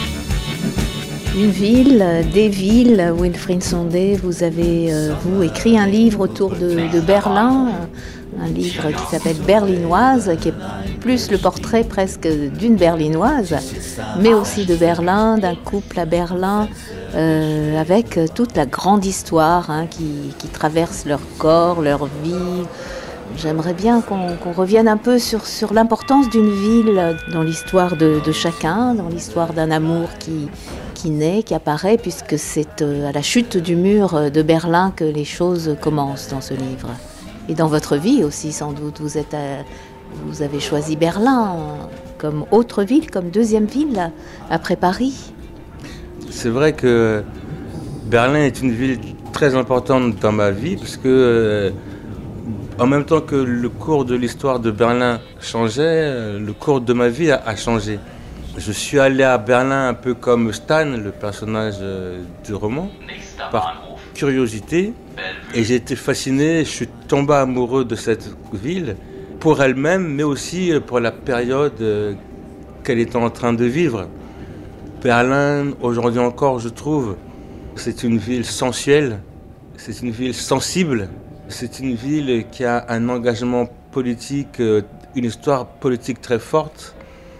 Une ville, des villes, Wilfried Sondet, vous avez, euh, vous, écrit un livre autour de, de Berlin, un livre qui s'appelle Berlinoise, qui est plus le portrait presque d'une Berlinoise, mais aussi de Berlin, d'un couple à Berlin, euh, avec toute la grande histoire hein, qui, qui traverse leur corps, leur vie. J'aimerais bien qu'on, qu'on revienne un peu sur, sur l'importance d'une ville dans l'histoire de, de chacun, dans l'histoire d'un amour qui, qui naît, qui apparaît, puisque c'est à la chute du mur de Berlin que les choses commencent dans ce livre. Et dans votre vie aussi, sans doute, vous, êtes à, vous avez choisi Berlin comme autre ville, comme deuxième ville après Paris. C'est vrai que Berlin est une ville très importante dans ma vie, parce que euh, en même temps que le cours de l'histoire de Berlin changeait, le cours de ma vie a, a changé. Je suis allé à Berlin un peu comme Stan, le personnage du roman, par curiosité. Et j'ai été fasciné, je suis tombé amoureux de cette ville, pour elle-même, mais aussi pour la période qu'elle était en train de vivre. Berlin, aujourd'hui encore, je trouve, c'est une ville sensuelle, c'est une ville sensible. C'est une ville qui a un engagement politique, une histoire politique très forte.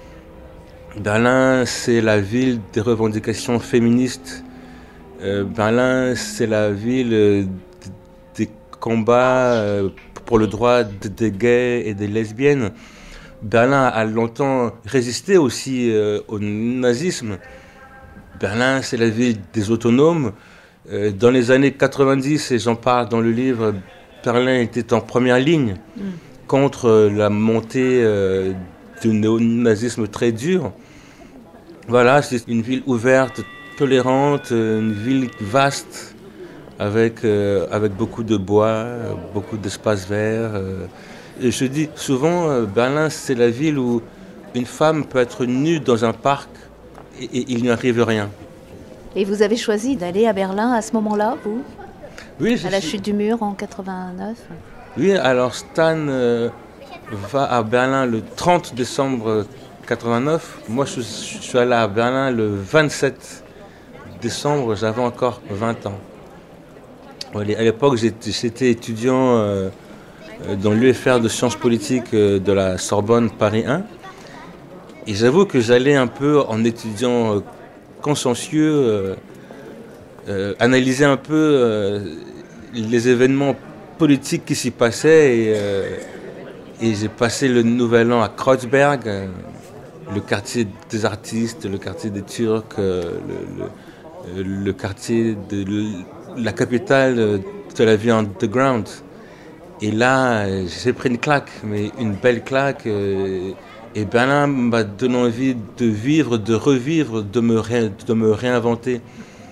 Berlin, c'est la ville des revendications féministes. Euh, Berlin, c'est la ville des combats pour le droit des gays et des lesbiennes. Berlin a longtemps résisté aussi euh, au nazisme. Berlin, c'est la ville des autonomes. Euh, dans les années quatre-vingt-dix, et j'en parle dans le livre, Berlin était en première ligne mmh. contre la montée euh, du néonazisme très dur. Voilà, c'est une ville ouverte, tolérante, une ville vaste, avec, euh, avec beaucoup de bois, beaucoup d'espaces verts. Euh. Et je dis souvent, euh, Berlin, c'est la ville où une femme peut être nue dans un parc et, et il n'y arrive rien. Et vous avez choisi d'aller à Berlin à ce moment-là, vous ? Oui, à la suis... chute du mur en quatre-vingt-neuf. Oui, alors Stan euh, va à Berlin le trente décembre quatre-vingt-neuf. Moi, je, je suis allé à Berlin le vingt-sept décembre, j'avais encore vingt ans. À l'époque, j'étais, j'étais étudiant euh, dans l'U F R de sciences politiques de la Sorbonne Paris un. Et j'avoue que j'allais un peu en étudiant euh, consciencieux, euh, euh, analyser un peu euh, les événements politiques qui s'y passaient. Et, euh, et j'ai passé le nouvel an à Kreuzberg, euh, le quartier des artistes, le quartier des Turcs, euh, le, le, le quartier de la capitale de la vie underground. Et là, j'ai pris une claque, mais une belle claque. Euh, et Berlin m'a donné envie de vivre, de revivre, de me, ré, de me réinventer.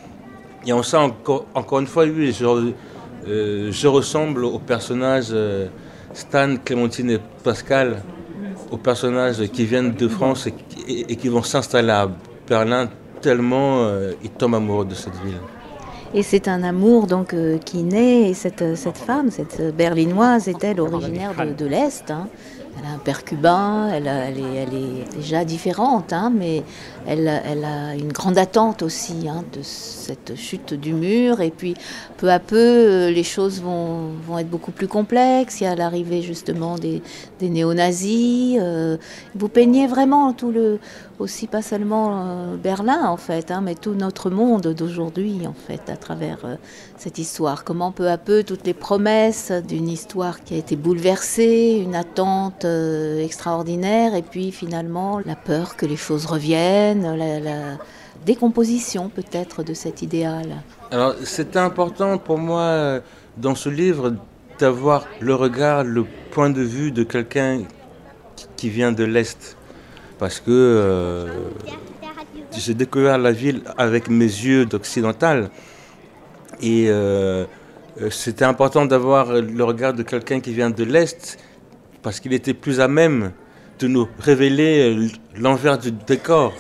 Et on sent encore, encore une fois, oui, je, euh, je ressemble au personnage euh, Stan, Clémentine et Pascal, aux personnages qui viennent de France et, et, et qui vont s'installer à Berlin tellement euh, ils tombent amoureux de cette ville. Et c'est un amour donc euh, qui naît, et cette, cette femme, cette berlinoise, est-elle originaire de, de l'Est, hein. Elle a un père cubain, elle, a, elle, est, elle est déjà différente, hein, mais elle, elle a une grande attente aussi, hein, de cette chute du mur. Et puis, peu à peu, les choses vont, vont être beaucoup plus complexes. Il y a l'arrivée justement des, des néo-nazis. Euh, vous peignez vraiment tout le, aussi pas seulement euh, Berlin en fait, hein, mais tout notre monde d'aujourd'hui en fait, à travers euh, cette histoire. Comment peu à peu toutes les promesses d'une histoire qui a été bouleversée, une attente euh, extraordinaire, et puis finalement la peur que les choses reviennent, la, la décomposition peut-être de cet idéal. Alors c'était important pour moi dans ce livre d'avoir le regard, le point de vue de quelqu'un qui vient de l'Est. Parce que euh, j'ai découvert la ville avec mes yeux d'occidental. Et euh, c'était important d'avoir le regard de quelqu'un qui vient de l'Est, parce qu'il était plus à même de nous révéler l'envers du décor.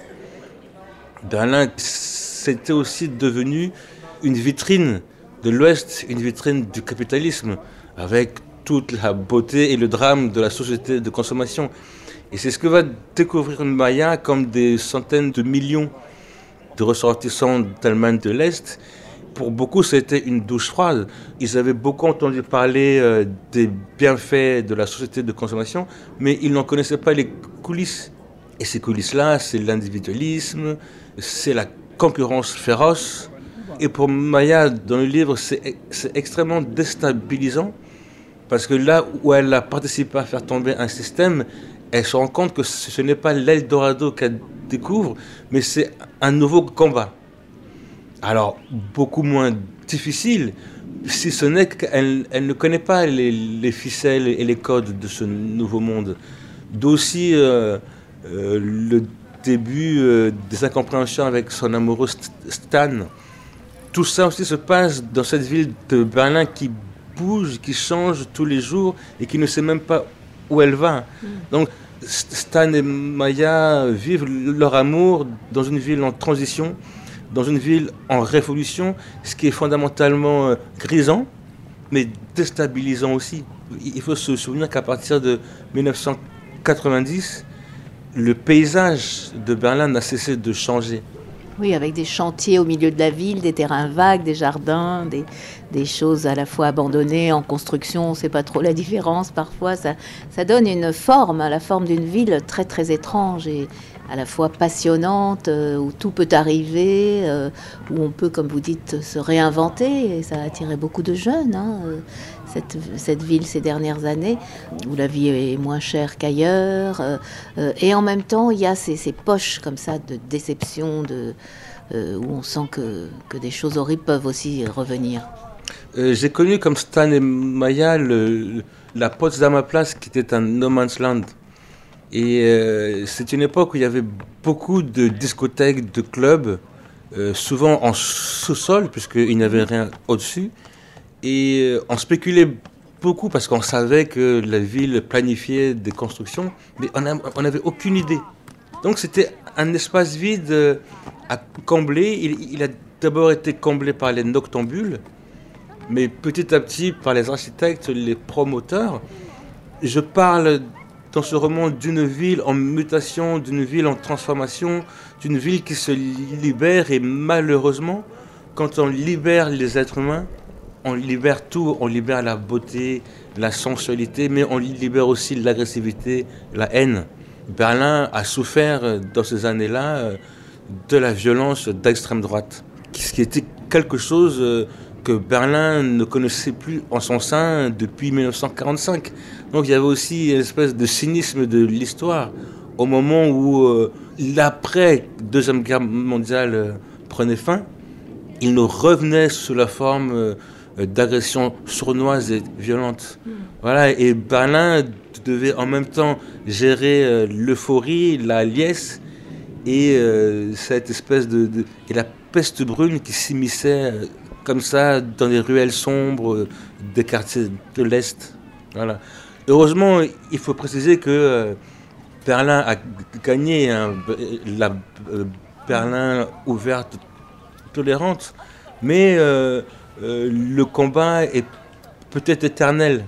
Berlin, c'était aussi devenu une vitrine de l'Ouest, une vitrine du capitalisme, avec toute la beauté et le drame de la société de consommation. Et c'est ce que va découvrir Maya, comme des centaines de millions de ressortissants d'Allemagne de l'Est. Pour beaucoup, c'était une douche froide. Ils avaient beaucoup entendu parler euh, des bienfaits de la société de consommation, mais ils n'en connaissaient pas les coulisses. Et ces coulisses-là, c'est l'individualisme, c'est la concurrence féroce. Et pour Maya, dans le livre, c'est, c'est extrêmement déstabilisant, parce que là où elle a participé à faire tomber un système, elle se rend compte que ce n'est pas l'Eldorado qu'elle découvre, mais c'est un nouveau combat. Alors, beaucoup moins difficile, si ce n'est qu'elle elle ne connaît pas les, les ficelles et les codes de ce nouveau monde. D'aussi euh, euh, le début euh, des incompréhensions avec son amoureux Stan. Tout ça aussi se passe dans cette ville de Berlin qui bouge, qui change tous les jours et qui ne sait même pas où elle va. Donc Stan et Maya vivent leur amour dans une ville en transition, dans une ville en révolution, ce qui est fondamentalement grisant, mais déstabilisant aussi. Il faut se souvenir qu'à partir de dix-neuf cent quatre-vingt-dix, le paysage de Berlin n'a cessé de changer. Oui, avec des chantiers au milieu de la ville, des terrains vagues, des jardins, des, des choses à la fois abandonnées, en construction, on ne sait pas trop la différence parfois. Ça, ça donne une forme, la forme d'une ville très très étrange et à la fois passionnante, euh, où tout peut arriver, euh, où on peut, comme vous dites, se réinventer. Et ça a attiré beaucoup de jeunes, hein, euh, cette, cette ville ces dernières années, où la vie est moins chère qu'ailleurs. Euh, euh, et en même temps, il y a ces, ces poches comme ça de déception, de, euh, où on sent que, que des choses horribles peuvent aussi revenir. Euh, j'ai connu comme Stan et Maya le, la Potsdamer Platz, qui était un no man's land. Et euh, c'est une époque où il y avait beaucoup de discothèques, de clubs, euh, souvent en sous-sol, puisqu'il n'y avait rien au-dessus. Et euh, on spéculait beaucoup parce qu'on savait que la ville planifiait des constructions, mais on n'avait aucune idée. Donc c'était un espace vide euh, à combler. Il, il a d'abord été comblé par les noctambules, mais petit à petit par les architectes, les promoteurs. Je parle dans ce roman d'une ville en mutation, d'une ville en transformation, d'une ville qui se libère. Et malheureusement, quand on libère les êtres humains, on libère tout, on libère la beauté, la sensualité, mais on libère aussi l'agressivité, la haine. Berlin a souffert dans ces années-là de la violence d'extrême droite, ce qui était quelque chose que Berlin ne connaissait plus en son sein depuis dix-neuf cent quarante-cinq. Donc il y avait aussi une espèce de cynisme de l'histoire. Au moment où euh, l'après-deuxième guerre mondiale euh, prenait fin, il nous revenait sous la forme euh, euh, d'agressions sournoises et violentes. Mmh. Voilà, et Berlin devait en même temps gérer euh, l'euphorie, la liesse et euh, cette espèce de, de et la peste brune qui s'immisçait euh, comme ça dans les ruelles sombres euh, des quartiers de l'Est. Voilà. Heureusement, il faut préciser que euh, Berlin a gagné, hein, la euh, Berlin ouverte, tolérante, mais euh, euh, le combat est peut-être éternel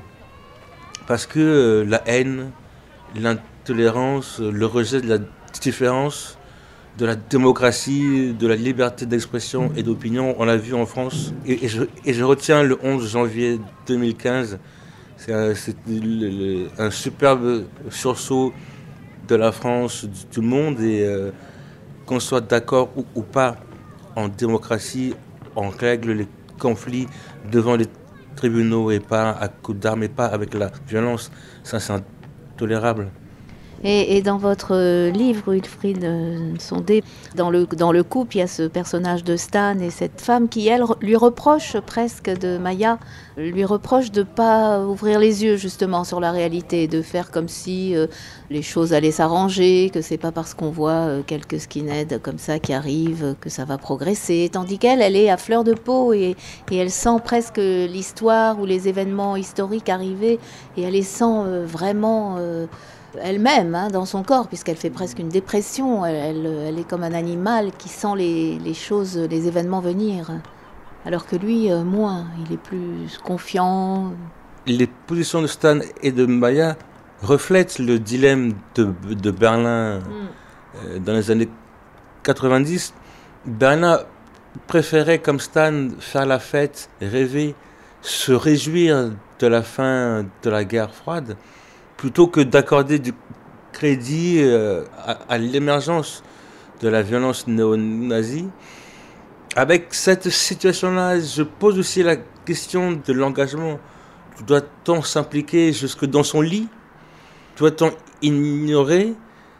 parce que euh, la haine, l'intolérance, le rejet de la différence, de la démocratie, de la liberté d'expression et d'opinion, on l'a vu en France. Et, et, je, et je retiens le onze janvier deux mille quinze, c'est un, c'est le, le, un superbe sursaut de la France, du, du monde, et euh, qu'on soit d'accord ou, ou pas en démocratie, on règle les conflits devant les tribunaux et pas à coups d'armes et pas avec la violence. Ça, c'est intolérable. Et, et dans votre livre, Wilfried Sondé, dans le, dans le couple, il y a ce personnage de Stan et cette femme qui, elle, lui reproche presque, de Maya, lui reproche de ne pas ouvrir les yeux justement sur la réalité, de faire comme si euh, les choses allaient s'arranger, que c'est pas parce qu'on voit euh, quelques skinheads comme ça qui arrivent que ça va progresser, tandis qu'elle, elle est à fleur de peau et, et elle sent presque l'histoire ou les événements historiques arriver et elle les sent euh, vraiment... Euh, elle-même, hein, dans son corps, puisqu'elle fait presque une dépression. Elle, elle, elle est comme un animal qui sent les, les choses, les événements venir. Alors que lui, euh, moins. Il est plus confiant. Les positions de Stan et de Maya reflètent le dilemme de, de Berlin mm. euh, dans les années quatre-vingt-dix. Berlin préférait, comme Stan, faire la fête, rêver, se réjouir de la fin de la guerre froide, plutôt que d'accorder du crédit euh, à, à l'émergence de la violence néo-nazie. Avec cette situation-là, je pose aussi la question de l'engagement. Doit-on s'impliquer jusque dans son lit? Doit-on ignorer?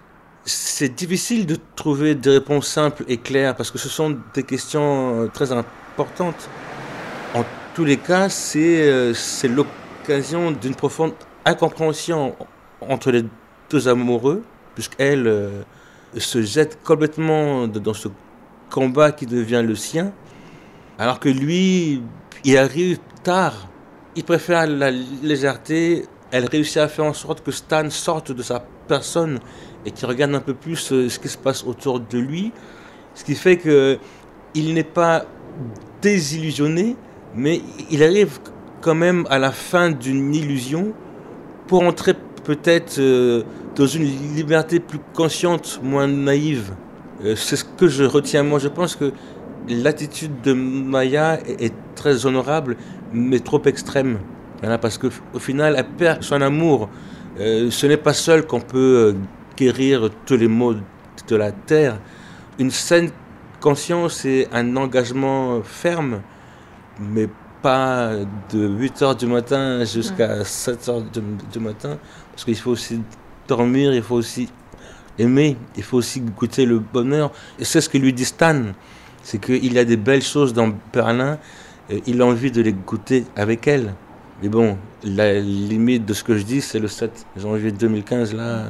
C'est difficile de trouver des réponses simples et claires, parce que ce sont des questions très importantes. En tous les cas, c'est, euh, c'est l'occasion d'une profonde incompréhension entre les deux amoureux, puisqu'elle euh, se jette complètement dans ce combat qui devient le sien, alors que lui, il arrive tard. Il préfère la légèreté. Elle réussit à faire en sorte que Stan sorte de sa personne et qu'il regarde un peu plus ce qui se passe autour de lui, ce qui fait qu'il n'est pas désillusionné, mais il arrive quand même à la fin d'une illusion pour entrer peut-être euh, dans une liberté plus consciente, moins naïve. Euh, c'est ce que je retiens. Moi, je pense que l'attitude de Maya est, est très honorable, mais trop extrême. Voilà, parce qu'au final, elle perd son amour. Euh, ce n'est pas seul qu'on peut euh, guérir tous les maux de la terre. Une saine conscience et un engagement ferme, mais pas de huit heures du matin jusqu'à ouais. sept heures du, du matin, parce qu'il faut aussi dormir, il faut aussi aimer, il faut aussi goûter le bonheur. Et c'est ce que lui dit Stan, c'est qu'il y a des belles choses dans Berlin, il a envie de les goûter avec elle. Mais bon, la limite de ce que je dis, c'est le sept janvier deux mille quinze, là,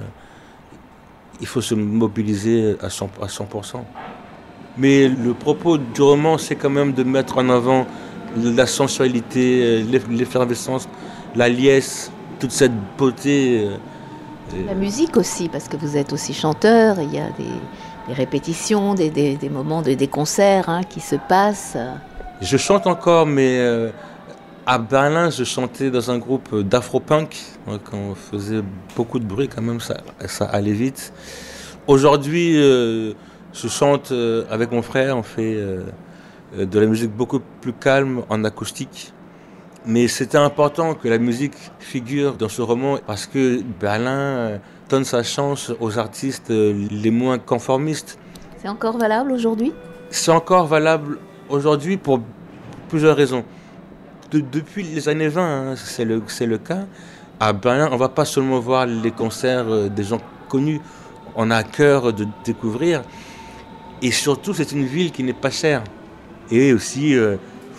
il faut se mobiliser à cent pour cent. Mais le propos du roman, c'est quand même de mettre en avant la sensualité, l'effervescence, la liesse, toute cette beauté. La musique aussi, parce que vous êtes aussi chanteur, il y a des, des répétitions, des, des, des moments, de, des concerts hein, qui se passent. Je chante encore, mais euh, à Berlin, je chantais dans un groupe d'afro-punk, donc on faisait beaucoup de bruit quand même, ça, ça allait vite. Aujourd'hui, euh, je chante euh, avec mon frère, on fait... Euh, de la musique beaucoup plus calme en acoustique. Mais c'était important que la musique figure dans ce roman parce que Berlin donne sa chance aux artistes les moins conformistes. C'est encore valable aujourd'hui ? C'est encore valable aujourd'hui pour plusieurs raisons. De, depuis les années vingt, hein, c'est, le, c'est le cas. À Berlin, on ne va pas seulement voir les concerts des gens connus, on a à cœur de découvrir. Et surtout, c'est une ville qui n'est pas chère. Et aussi, il euh,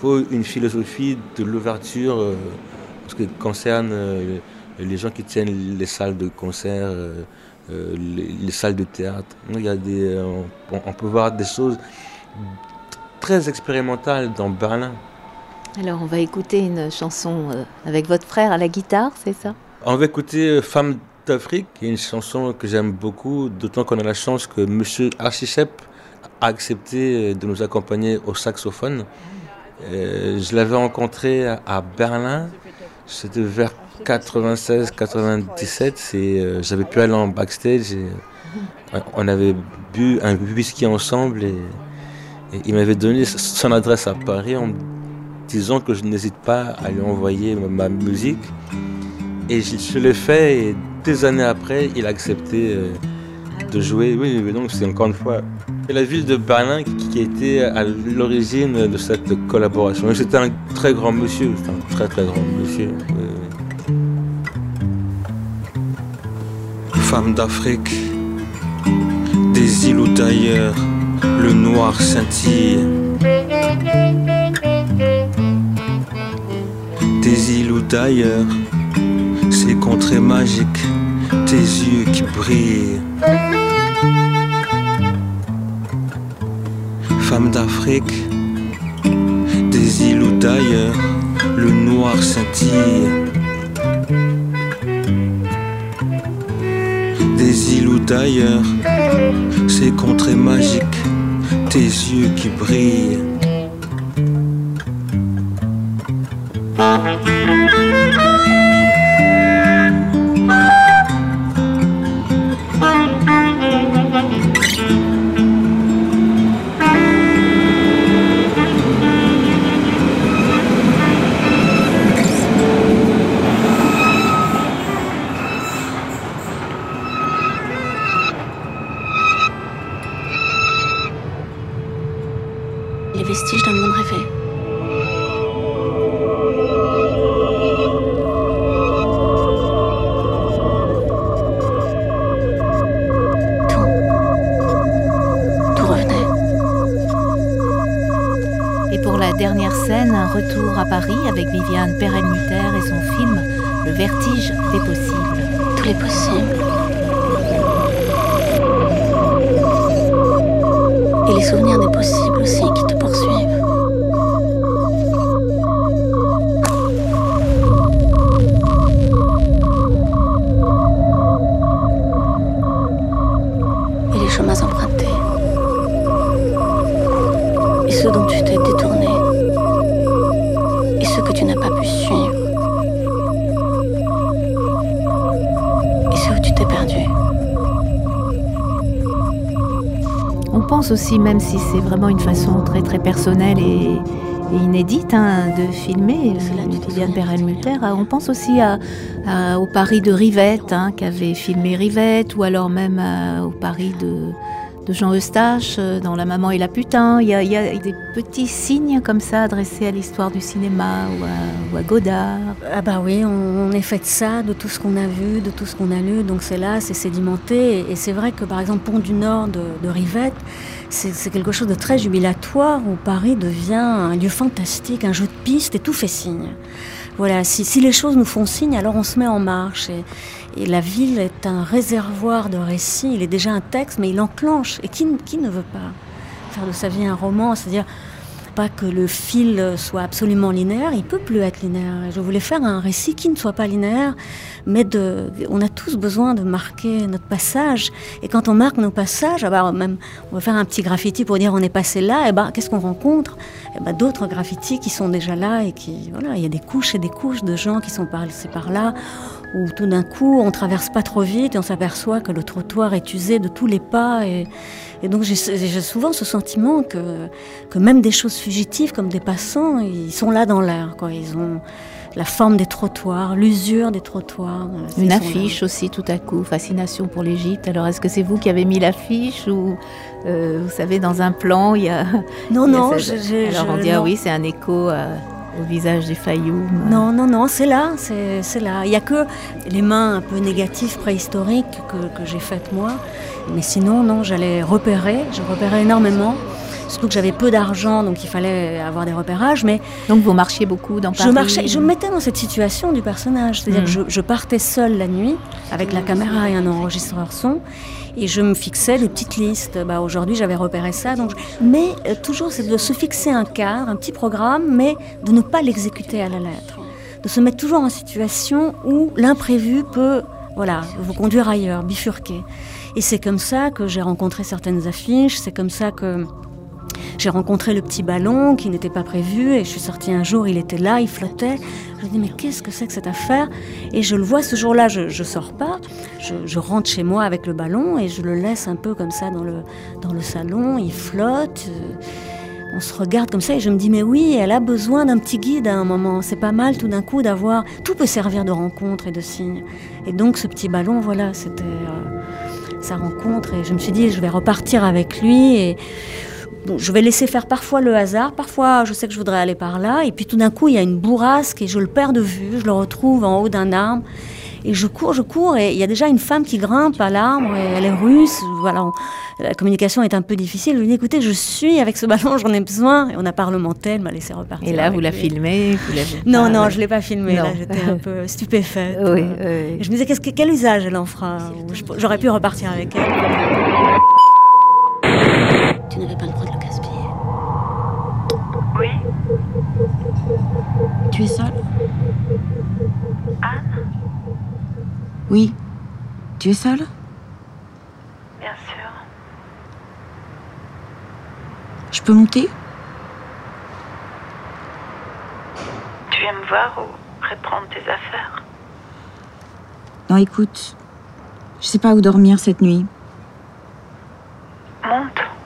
faut une philosophie de l'ouverture euh, ce qui concerne euh, les gens qui tiennent les salles de concert, euh, euh, les, les salles de théâtre. Il y a des, euh, on, on peut voir des choses très expérimentales dans Berlin. Alors on va écouter une chanson euh, avec votre frère à la guitare, c'est ça? On va écouter Femme d'Afrique, qui est une chanson que j'aime beaucoup, d'autant qu'on a la chance que M. Archichep a accepté de nous accompagner au saxophone. Euh, je l'avais rencontré à Berlin, c'était vers quatre-vingt-seize quatre-vingt-dix-sept, et euh, j'avais pu aller en backstage, et, euh, on avait bu un whisky ensemble, et, et il m'avait donné son adresse à Paris en me disant que je n'hésite pas à lui envoyer ma, ma musique, et je, je l'ai fait, et des années après, il a accepté euh, de jouer. Oui, mais donc c'est encore une fois c'est la ville de Berlin qui, qui a été à l'origine de cette collaboration. C'était un très grand monsieur, c'était un très très grand monsieur. Oui, oui. Femme d'Afrique, des îles ou d'ailleurs, le noir scintille. Des îles ou d'ailleurs, ces contrées magiques, tes yeux qui brillent. Femme d'Afrique, des îles ou d'ailleurs, le noir scintille. Des îles ou d'ailleurs, ces contrées magiques, tes yeux qui brillent. Les vestiges d'un monde rêvé. Tout. Tout revenait. Et pour la dernière scène, un retour à Paris avec Viviane Perelmuter et son film Le vertige des possibles. Tous les possibles. Et les souvenirs des possibles aussi qui te poursuivent. Et les chemins empruntés. Et ceux dont tu t'es détourné. Et ceux que tu n'as pas pu suivre. Et ceux où tu t'es perdu. On pense aussi, même si c'est vraiment une façon très très personnelle et, et inédite hein, de filmer Viviane Perelmuter, on pense aussi à, à, au Paris de Rivette, hein, qu'avait filmé Rivette, ou alors même à, au Paris de, de Jean Eustache, dans La Maman et la Putain. Il y a, il y a des petits signes comme ça adressés à l'histoire du cinéma ou à, ou à Godard. Ah bah oui, on, on est fait de ça, de tout ce qu'on a vu, de tout ce qu'on a lu, donc c'est là, c'est sédimenté. Et, et c'est vrai que par exemple Pont du Nord de, de Rivette, c'est, c'est quelque chose de très jubilatoire où Paris devient un lieu fantastique, un jeu de piste et tout fait signe. Voilà, si, si les choses nous font signe, alors on se met en marche. Et, et la ville est un réservoir de récits, il est déjà un texte, mais il enclenche. Et qui, qui ne veut pas faire de sa vie un roman, c'est-à-dire pas que le fil soit absolument linéaire, il peut plus être linéaire. Je voulais faire un récit qui ne soit pas linéaire, mais de, on a tous besoin de marquer notre passage. Et quand on marque nos passages, bah même, on va faire un petit graffiti pour dire on est passé là, et bah, qu'est-ce qu'on rencontre? Et bah, d'autres graffitis qui sont déjà là et qui, voilà, il y a des couches et des couches de gens qui sont passés par là, où tout d'un coup on traverse pas trop vite et on s'aperçoit que le trottoir est usé de tous les pas. Et, et donc j'ai, j'ai souvent ce sentiment que, que même des choses fugitives comme des passants, ils sont là dans l'air, quoi. Ils ont la forme des trottoirs, l'usure des trottoirs. Une affiche aussi tout à coup, fascination pour l'Égypte. Alors est-ce que c'est vous qui avez mis l'affiche ou euh, vous savez dans un plan il y a... Non, il y a non. cette... j'ai, Alors je, on dit non. ah oui c'est un écho à... au visage des Fayoum. Non, non, non, c'est là, c'est, c'est là. Il n'y a que les mains un peu négatives, préhistoriques, que, que j'ai faites moi. Mais sinon, non, j'allais repérer, je repérais énormément Surtout que j'avais peu d'argent, donc il fallait avoir des repérages. Mais donc vous marchiez beaucoup dans Paris. Je marchais, je me mettais dans cette situation du personnage, c'est-à-dire mmh. que je, je partais seule la nuit avec la caméra et un enregistreur son. Et je me fixais des petites listes. Bah, aujourd'hui, j'avais repéré ça. Donc je... Mais euh, toujours, c'est de se fixer un cadre, un petit programme, mais de ne pas l'exécuter à la lettre. De se mettre toujours en situation où l'imprévu peut voilà, vous conduire ailleurs, bifurquer. Et c'est comme ça que j'ai rencontré certaines affiches, c'est comme ça que j'ai rencontré le petit ballon qui n'était pas prévu. Et je suis sortie un jour, il était là, il flottait. Je me dis, mais qu'est-ce que c'est que cette affaire ? Et je le vois ce jour-là, je ne sors pas. Je, je rentre chez moi avec le ballon et je le laisse un peu comme ça dans le, dans le salon. Il flotte, on se regarde comme ça et je me dis, mais oui, elle a besoin d'un petit guide à un moment. C'est pas mal tout d'un coup d'avoir... Tout peut servir de rencontre et de signe. Et donc ce petit ballon, voilà, c'était euh, sa rencontre. Et je me suis dit, je vais repartir avec lui et... Bon, je vais laisser faire parfois le hasard, parfois je sais que je voudrais aller par là, et puis tout d'un coup il y a une bourrasque et je le perds de vue, je le retrouve en haut d'un arbre, et je cours, je cours, et il y a déjà une femme qui grimpe à l'arbre, et elle est russe, voilà, on, la communication est un peu difficile, je lui dis écoutez, je suis avec ce ballon, j'en ai besoin, et on a parlementé, elle m'a laissé repartir. Et là vous la filmez vous Non, pas, non, ouais. je ne l'ai pas filmée, là j'étais un peu stupéfaite. Oui, oui. Et je me disais qu'est-ce que, quel usage elle en fera, j'aurais pu repartir avec elle. Tu n'avais pas le droit de le gaspiller. Oui. Tu es seule ? Anne ? Oui. Tu es seule ? Bien sûr. Je peux monter ? Tu viens me voir ou reprendre tes affaires ? Non, écoute, je sais pas où dormir cette nuit. Monte.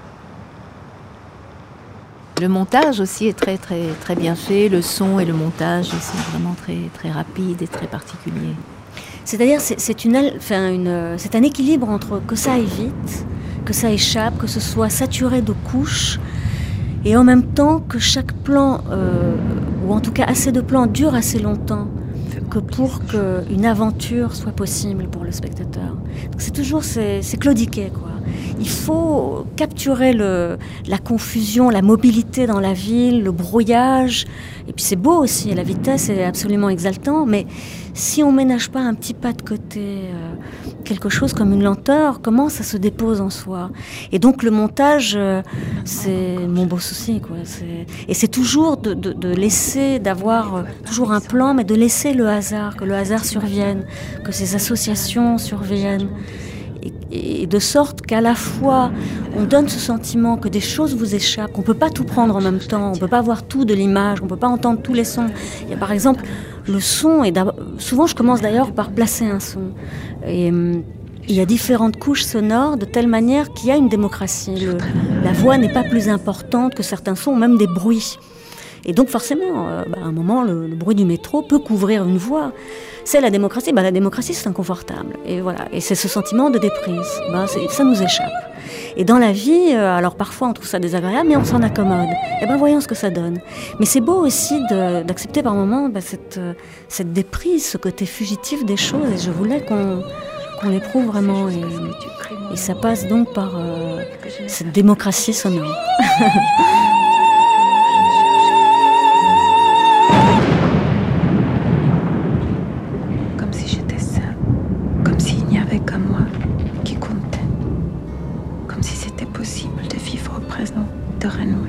Le montage aussi est très très très bien fait. Le son et le montage sont vraiment très très rapides et très particuliers. C'est-à-dire c'est, c'est, une, enfin une, c'est un équilibre entre que ça aille vite, que ça échappe, que ce soit saturé de couches, et en même temps que chaque plan, euh, ou en tout cas assez de plans, dure assez longtemps, que pour qu'une aventure soit possible pour le spectateur. Donc c'est toujours c'est, c'est claudiqué, quoi. Il faut capturer le, la confusion, la mobilité dans la ville, le brouillage. Et puis c'est beau aussi, la vitesse est absolument exaltant. Mais si on ne ménage pas un petit pas de côté, euh, quelque chose comme une lenteur, comment ça se dépose en soi ? Et donc le montage, euh, c'est mon beau souci, quoi. C'est, et c'est toujours de, de, de laisser, d'avoir euh, toujours un plan, mais de laisser le hasard, que le hasard survienne, que ces associations surviennent. Et de sorte qu'à la fois, on donne ce sentiment que des choses vous échappent, qu'on ne peut pas tout prendre en même temps, on ne peut pas voir tout de l'image, on ne peut pas entendre tous les sons. Il y a par exemple le son, et souvent je commence d'ailleurs par placer un son. Et, il y a différentes couches sonores de telle manière qu'il y a une démocratie. Le, la voix n'est pas plus importante que certains sons, même des bruits. Et donc forcément, euh, bah, à un moment, le, le bruit du métro peut couvrir une voix. C'est la démocratie. Bah, la démocratie, c'est inconfortable. Et voilà. Et c'est ce sentiment de déprise. Bah, c'est, ça nous échappe. Et dans la vie, euh, alors parfois on trouve ça désagréable, mais on s'en accommode. Et ben voyons ce que ça donne. Mais c'est beau aussi de, d'accepter par moments bah, cette, euh, cette déprise, ce côté fugitif des choses. Et je voulais qu'on, qu'on l'éprouve vraiment. Et, et ça passe donc par euh, cette démocratie sonore. Comme moi, qui comptait. Comme si c'était possible de vivre au présent, de renouer.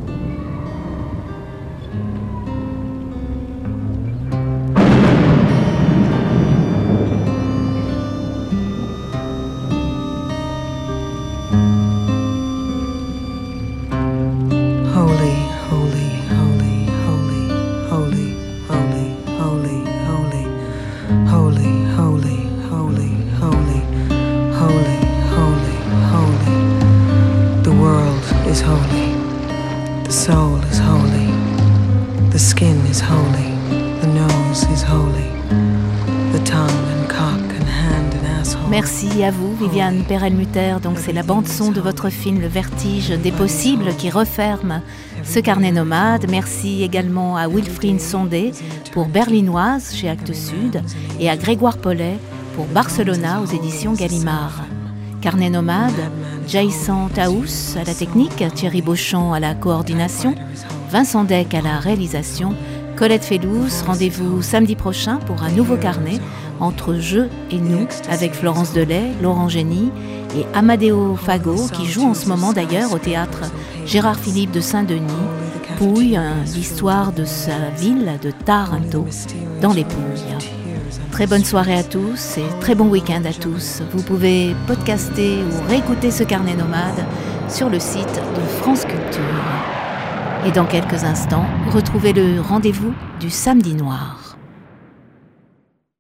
Merci à vous, Viviane Perelmutter. Donc c'est la bande-son de votre film Le Vertige des possibles qui referme ce carnet nomade. Merci également à Wilfried Sondé pour Berlinoise chez Actes Sud et à Grégoire Pollet pour Barcelona aux éditions Gallimard. Carnet nomade, Jason Taous à la technique, Thierry Beauchamp à la coordination, Vincent Deck à la réalisation, Colette Fellous. Rendez-vous samedi prochain pour un nouveau carnet entre je et nous avec Florence Delay, Laurent Génie et Amadeo Fago qui joue en ce moment d'ailleurs au théâtre Gérard Philippe de Saint-Denis, Pouille, l'histoire de sa ville de Taranto dans les Pouilles. Très bonne soirée à tous et très bon week-end à tous. Vous pouvez podcaster ou réécouter ce carnet nomade sur le site de France Culture. Et dans quelques instants, retrouvez le rendez-vous du Samedi Noir.